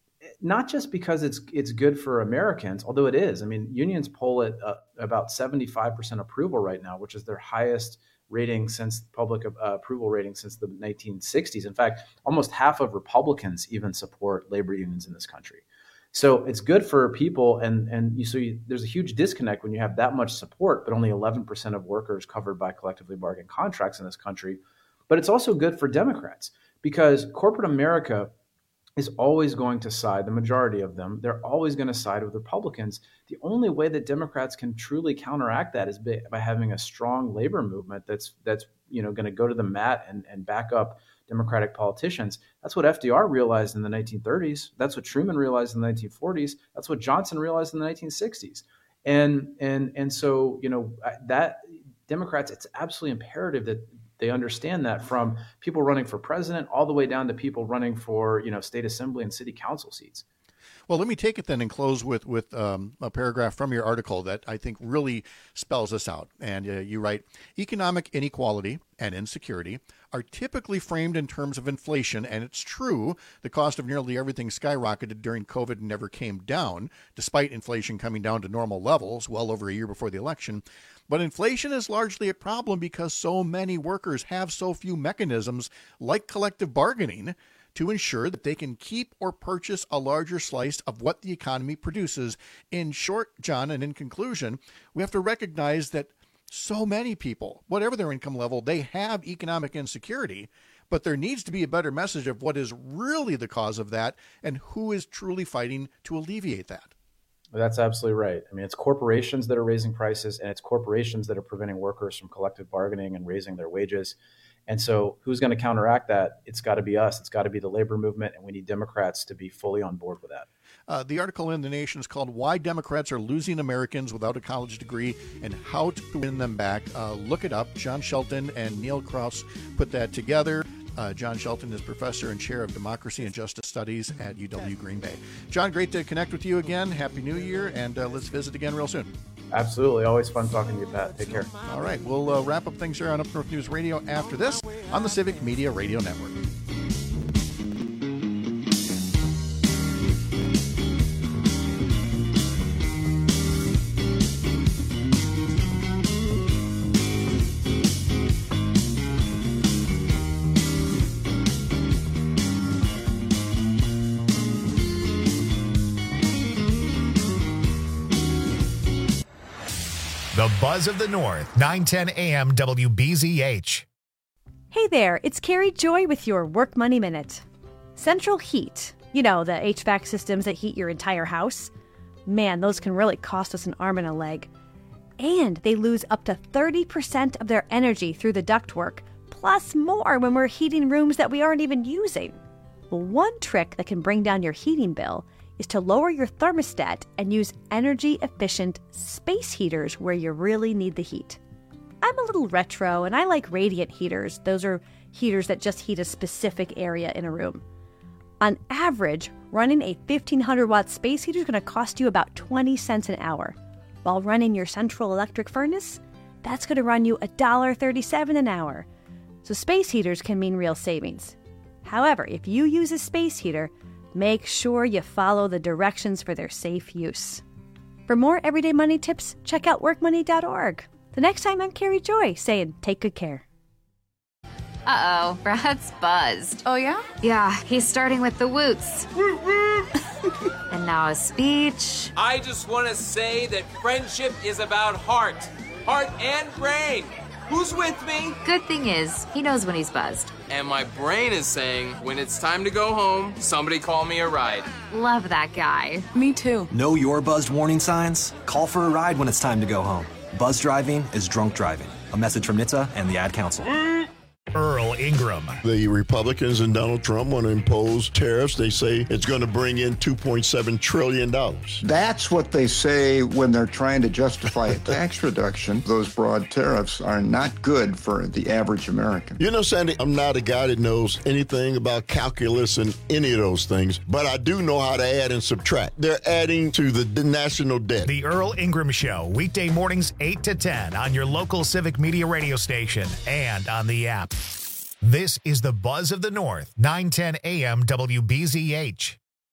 S5: Not just because it's it's good for Americans, although it is. I mean, unions poll at uh, about seventy-five percent approval right now, which is their highest rating since public uh, approval rating since the nineteen sixties. In fact, almost half of Republicans even support labor unions in this country. So it's good for people, and and you, so you, there's a huge disconnect when you have that much support, but only eleven percent of workers covered by collectively bargained contracts in this country. But it's also good for Democrats because corporate America is always going to side, the majority of them, they're always going to side with Republicans. The only way that Democrats can truly counteract that is by, by having a strong labor movement that's that's you know going to go to the mat and, and back up Democratic politicians. That's what F D R realized in the nineteen thirties. That's what Truman realized in the nineteen forties. That's what Johnson realized in the nineteen sixties. And and and so, you know, that Democrats, it's absolutely imperative that they understand that, from people running for president all the way down to people running for, you know, state assembly and city council seats.
S17: Well, let me take it then and close with with um, a paragraph from your article that I think really spells this out. And uh, you write, economic inequality and insecurity are typically framed in terms of inflation. And it's true, the cost of nearly everything skyrocketed during COVID and never came down, despite inflation coming down to normal levels well over a year before the election. But inflation is largely a problem because so many workers have so few mechanisms like collective bargaining to ensure that they can keep or purchase a larger slice of what the economy produces. In short, John, and in conclusion, we have to recognize that so many people, whatever their income level, they have economic insecurity, but there needs to be a better message of what is really the cause of that and who is truly fighting to alleviate that.
S5: That's absolutely right. I mean, it's corporations that are raising prices, and it's corporations that are preventing workers from collective bargaining and raising their wages. And so who's going to counteract that? It's got to be us. It's got to be the labor movement, and we need Democrats to be fully on board with that.
S17: Uh, the article in The Nation is called Why Democrats Are Losing Americans Without a College Degree and How to Win Them Back. Uh, look it up. John Shelton and Neil Krauss put that together. Uh, John Shelton is professor and chair of democracy and justice studies at U W Green Bay. John, great to connect with you again. Happy New Year, and uh, let's visit again real soon.
S5: Absolutely. Always fun talking to you, Pat. Take care.
S17: All right. We'll uh, wrap up things here on Up North News Radio after this on the Civic Media Radio Network.
S1: The Buzz of the North, nine ten A M W B Z H.
S6: Hey there, it's Carrie Joy with your Work Money Minute. Central heat, you know, the H V A C systems that heat your entire house. Man, those can really cost us an arm and a leg. And they lose up to thirty percent of their energy through the ductwork, plus more when we're heating rooms that we aren't even using. Well, one trick that can bring down your heating bill is to lower your thermostat and use energy-efficient space heaters where you really need the heat. I'm a little retro, and I like radiant heaters. Those are heaters that just heat a specific area in a room. On average, running a fifteen hundred watt space heater is going to cost you about twenty cents an hour. While running your central electric furnace, that's going to run you one dollar thirty-seven an hour. So space heaters can mean real savings. However, if you use a space heater, make sure you follow the directions for their safe use. For more everyday money tips, check out work money dot org. The next time, I'm Carrie Joy saying take good care.
S9: Uh-oh, Brad's buzzed.
S10: Oh, yeah?
S9: Yeah, he's starting with the woots. And now a speech.
S11: I just want to say that friendship is about heart. Heart and brain. Who's with me?
S9: Good thing is, he knows when he's buzzed.
S11: And my brain is saying, when it's time to go home, somebody call me a ride.
S9: Love that guy.
S10: Me too.
S12: Know your buzzed warning signs? Call for a ride when it's time to go home. Buzz driving is drunk driving. A message from N H T S A and the Ad Council.
S1: Earl Ingram.
S26: The Republicans and Donald Trump want to impose tariffs. They say it's going to bring in two point seven trillion dollars.
S27: That's what they say when they're trying to justify a tax reduction. Those broad tariffs are not good for the average American.
S26: You know, Sandy, I'm not a guy that knows anything about calculus and any of those things, but I do know how to add and subtract. They're adding to the national debt.
S1: The Earl Ingram Show, weekday mornings eight to ten on your local Civic Media radio station and on the app. This is the Buzz of the North, nine ten A M W B Z H.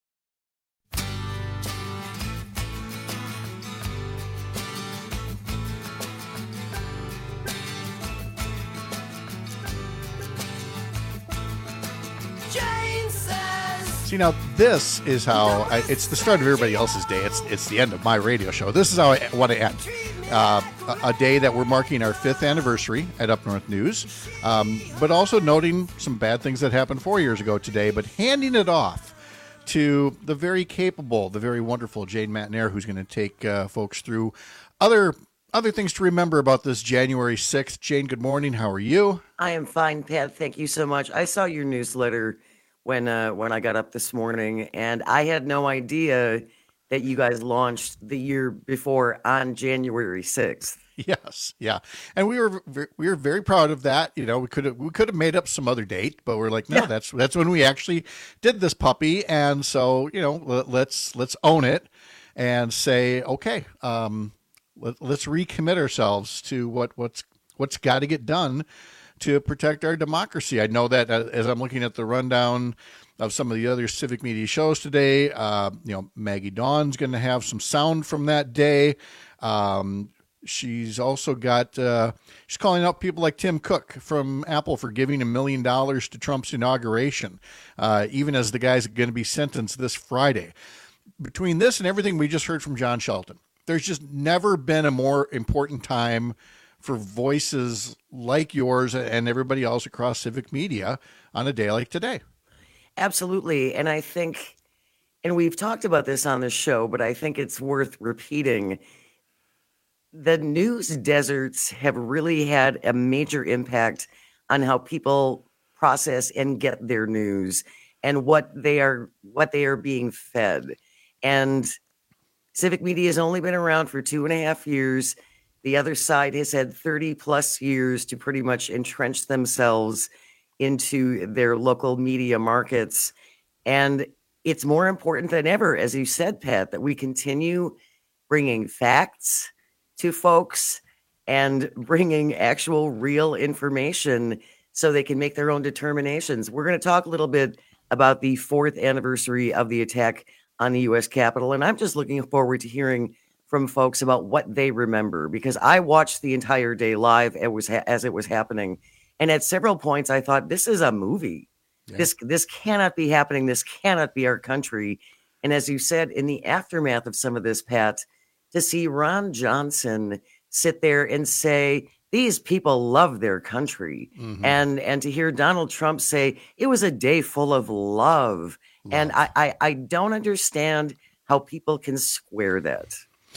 S17: See, now this is how I, it's the start of everybody else's day. It's it's the end of my radio show. This is how I want to end. Uh, a, a day that we're marking our fifth anniversary at Up North News, um, but also noting some bad things that happened four years ago today, but handing it off to the very capable, the very wonderful Jane Matnair, who's going to take uh, folks through other other things to remember about this January sixth. Jane, good morning. How are you?
S15: I am fine, Pat. Thank you so much. I saw your newsletter when uh, when I got up this morning, and I had no idea that you guys launched the year before on January sixth.
S17: Yes, yeah, and we were we were very proud of that. You know, we could have we could have made up some other date, but we're like, no, yeah. that's that's when we actually did this puppy, and so you know, let, let's let's own it and say, okay, um, let, let's recommit ourselves to what what's what's got to get done to protect our democracy. I know that uh, as I'm looking at the rundown of some of the other Civic Media shows today, uh, you know, Maggie Dawn's going to have some sound from that day. Um, she's also got, uh, she's calling out people like Tim Cook from Apple for giving a million dollars to Trump's inauguration, uh, even as the guy's going to be sentenced this Friday. Between this and everything we just heard from John Shelton, there's just never been a more important time for voices like yours and everybody else across Civic Media on a day like today.
S15: Absolutely. And I think, and we've talked about this on the show, but I think it's worth repeating. The news deserts have really had a major impact on how people process and get their news and what they are, what they are being fed. And civic media has only been around for two and a half years. The other side has had thirty plus years to pretty much entrench themselves into their local media markets. And it's more important than ever, as you said, Pat, that we continue bringing facts to folks and bringing actual real information so they can make their own determinations. We're going to talk a little bit about the fourth anniversary of the attack on the U S Capitol. And I'm just looking forward to hearing from folks about what they remember, because I watched the entire day live as, was ha- as it was happening. And at several points, I thought, this is a movie. Yeah. This, this cannot be happening. This cannot be our country. And as you said, in the aftermath of some of this, Pat, to see Ron Johnson sit there and say, these people love their country. Mm-hmm. And, and to hear Donald Trump say, it was a day full of love. love. And I, I, I don't understand how people can square that.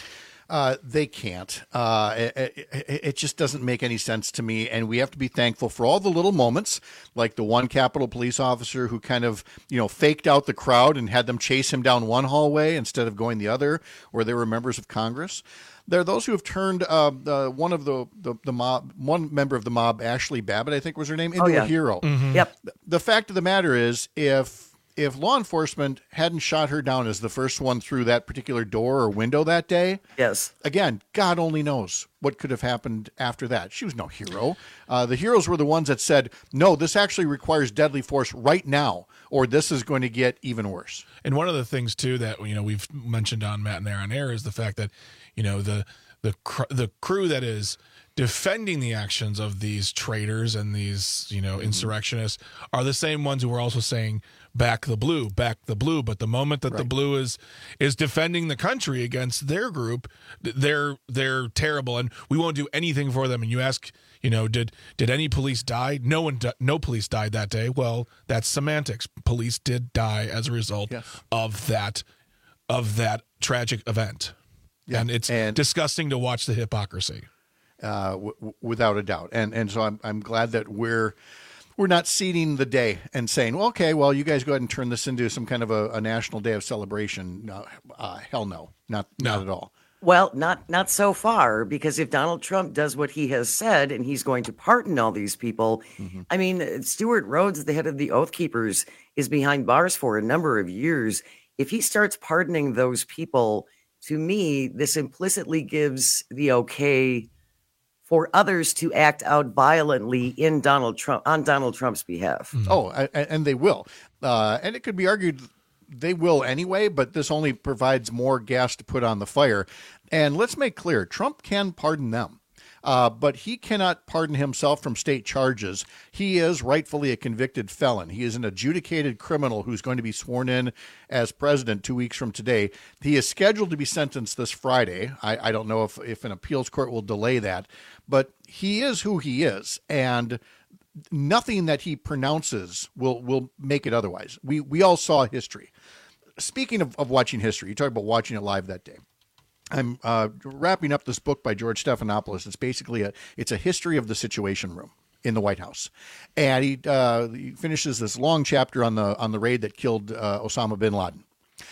S17: Uh, they can't. Uh, it, it, it just doesn't make any sense to me. And we have to be thankful for all the little moments, like the one Capitol police officer who kind of, you know, faked out the crowd and had them chase him down one hallway instead of going the other, where they were members of Congress. There are those who have turned uh, uh, one of the, the, the mob, one member of the mob, Ashley Babbitt, I think was her name, into oh, yeah. a hero.
S15: Mm-hmm. Yep.
S17: The fact of the matter is, if If law enforcement hadn't shot her down as the first one through that particular door or window that day,
S15: yes,
S17: again, God only knows what could have happened after that. She was no hero. Uh, the heroes were the ones that said, no, this actually requires deadly force right now, or this is going to get even worse.
S8: And one of the things, too, that you know we've mentioned on Matt and Air on Air is the fact that, you know, the the cr- the crew that is defending the actions of these traitors and these, you know, insurrectionists are the same ones who are also saying, back the blue, back the blue. But the moment that right. the blue is is defending the country against their group, they're they're terrible, and we won't do anything for them. And you ask, you know, did did any police die? No one, no police died that day. Well, that's semantics. Police did die as a result yes. of that of that tragic event, yeah. and it's and- disgusting to watch the hypocrisy.
S17: Uh, w- without a doubt. And and so I'm I'm glad that we're we're not ceding the day and saying, well, okay, well, you guys go ahead and turn this into some kind of a, a national day of celebration. No, uh, hell no, not
S8: no.
S17: not at all.
S15: Well, not not so far, because if Donald Trump does what he has said and he's going to pardon all these people, mm-hmm. I mean, Stuart Rhodes, the head of the Oath Keepers, is behind bars for a number of years. If he starts pardoning those people, to me, this implicitly gives the okay for others to act out violently in Donald Trump on Donald Trump's behalf.
S17: Mm-hmm. Oh, I, and they will. Uh, and it could be argued they will anyway, but this only provides more gas to put on the fire. And let's make clear, Trump can pardon them. Uh, but he cannot pardon himself from state charges. He is rightfully a convicted felon. He is an adjudicated criminal who's going to be sworn in as president two weeks from today. He is scheduled to be sentenced this Friday. I, I don't know if, if an appeals court will delay that, but he is who he is, and nothing that he pronounces will, will make it otherwise. We, we all saw history. Speaking of, of watching history, you talk about watching it live that day. I'm uh, wrapping up this book by George Stephanopoulos. It's basically a it's a history of the Situation Room in the White House, and he, uh, he finishes this long chapter on the on the raid that killed uh, Osama bin Laden,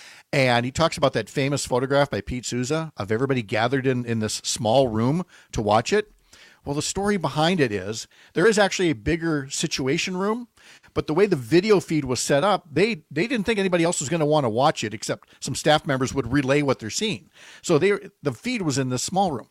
S17: and he talks about that famous photograph by Pete Souza of everybody gathered in in this small room to watch it. Well, the story behind it is there is actually a bigger Situation Room, but the way the video feed was set up, they they didn't think anybody else was going to want to watch it except some staff members would relay what they're seeing. So they the feed was in this small room.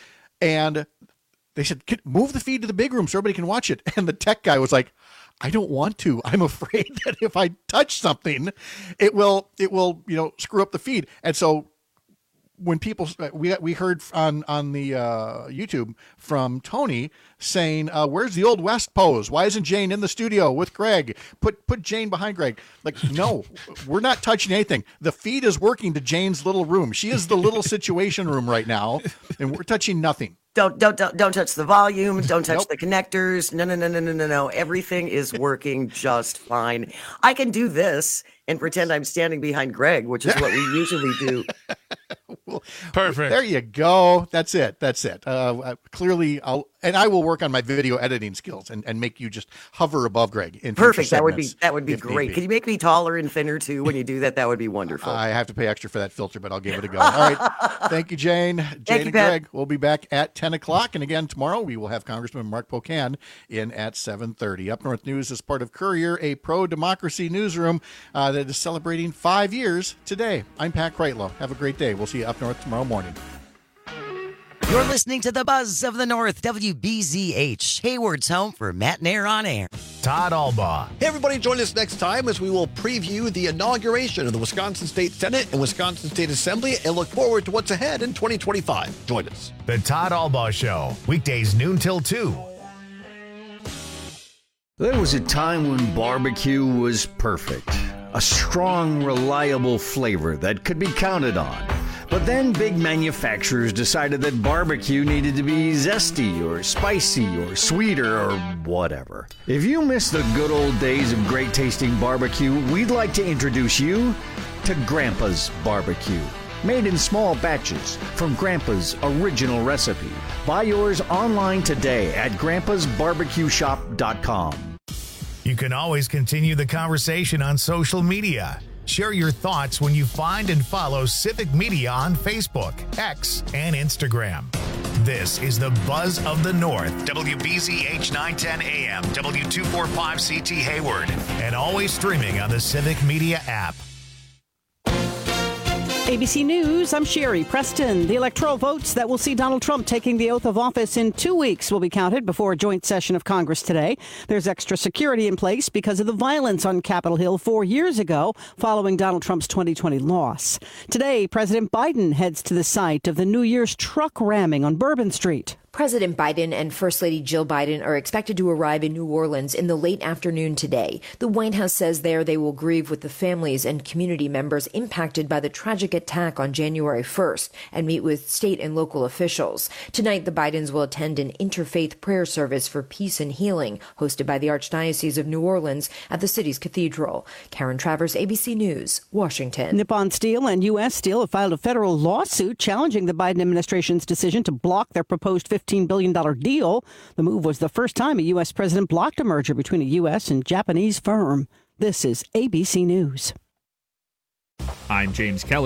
S17: And they said, move the feed to the big room so everybody can watch it. And the tech guy was like, I don't want to. I'm afraid that if I touch something, it will it will, you know, screw up the feed. And so when people we we heard on on the uh, YouTube from Tony saying, uh, "Where's the old West pose? Why isn't Jane in the studio with Greg? Put put Jane behind Greg." Like, no, we're not touching anything. The feed is working to Jane's little room. She is the little Situation Room right now, and we're touching nothing.
S15: Don't don't don't don't touch the volume. Don't touch nope. the connectors. No no no no no no no. Everything is working just fine. I can do this and pretend I'm standing behind Greg, which is what we usually do.
S17: Well, perfect. There you go. That's it. That's it. Uh, clearly, I'll, and I will work on my video editing skills and, and make you just hover above Greg. In
S15: Perfect. That would be that would be great.
S17: Be.
S15: Could you make me taller and thinner too when you do that? That would be wonderful.
S17: I have to pay extra for that filter, but I'll give it a go. All right. Thank you, Jane. Jane
S15: Thank
S17: and
S15: you, Pat.
S17: Greg. We'll be back at ten o'clock. And again, tomorrow we will have Congressman Mark Pocan in at seven thirty. Up North News is part of Courier, a pro-democracy newsroom uh, that is celebrating five years today. I'm Pat Kreitlow. Have a great day. We'll see you up north tomorrow morning.
S7: You're listening to the Buzz of the North, W B Z H, Hayward's home for Matt and Air on Air.
S1: Todd Albaugh.
S20: Hey, everybody, join us next time as we will preview the inauguration of the Wisconsin State Senate and Wisconsin State Assembly and look forward to what's ahead in twenty twenty-five. Join us.
S1: The Todd Albaugh Show, weekdays noon till two.
S10: There was a time when barbecue was perfect. A strong, reliable flavor that could be counted on. But then big manufacturers decided that barbecue needed to be zesty or spicy or sweeter or whatever. If you miss the good old days of great tasting barbecue, we'd like to introduce you to Grandpa's Barbecue. Made in small batches from Grandpa's original recipe. Buy yours online today at grandpas barbecue shop dot com.
S1: You can always continue the conversation on social media. Share your thoughts when you find and follow Civic Media on Facebook, X, and Instagram. This is the Buzz of the North, W B Z H nine ten A M, W two forty-five C T Hayward, and always streaming on the Civic Media app.
S16: A B C News, I'm Sherry Preston. The electoral votes that will see Donald Trump taking the oath of office in two weeks will be counted before a joint session of Congress today. There's extra security in place because of the violence on Capitol Hill four years ago following Donald Trump's twenty twenty loss. Today, President Biden heads to the site of the New Year's truck ramming on Bourbon Street.
S19: President Biden and First Lady Jill Biden are expected to arrive in New Orleans in the late afternoon today. The White House says there they will grieve with the families and community members impacted by the tragic attack on January first and meet with state and local officials. Tonight, the Bidens will attend an interfaith prayer service for peace and healing hosted by the Archdiocese of New Orleans at the city's cathedral. Karen Travers, A B C News, Washington.
S16: Nippon Steel and U S Steel have filed a federal lawsuit challenging the Biden administration's decision to block their proposed fifteen billion dollars deal. The move was the first time a U S president blocked a merger between a U S and Japanese firm. This is A B C News.
S21: I'm James Kelly.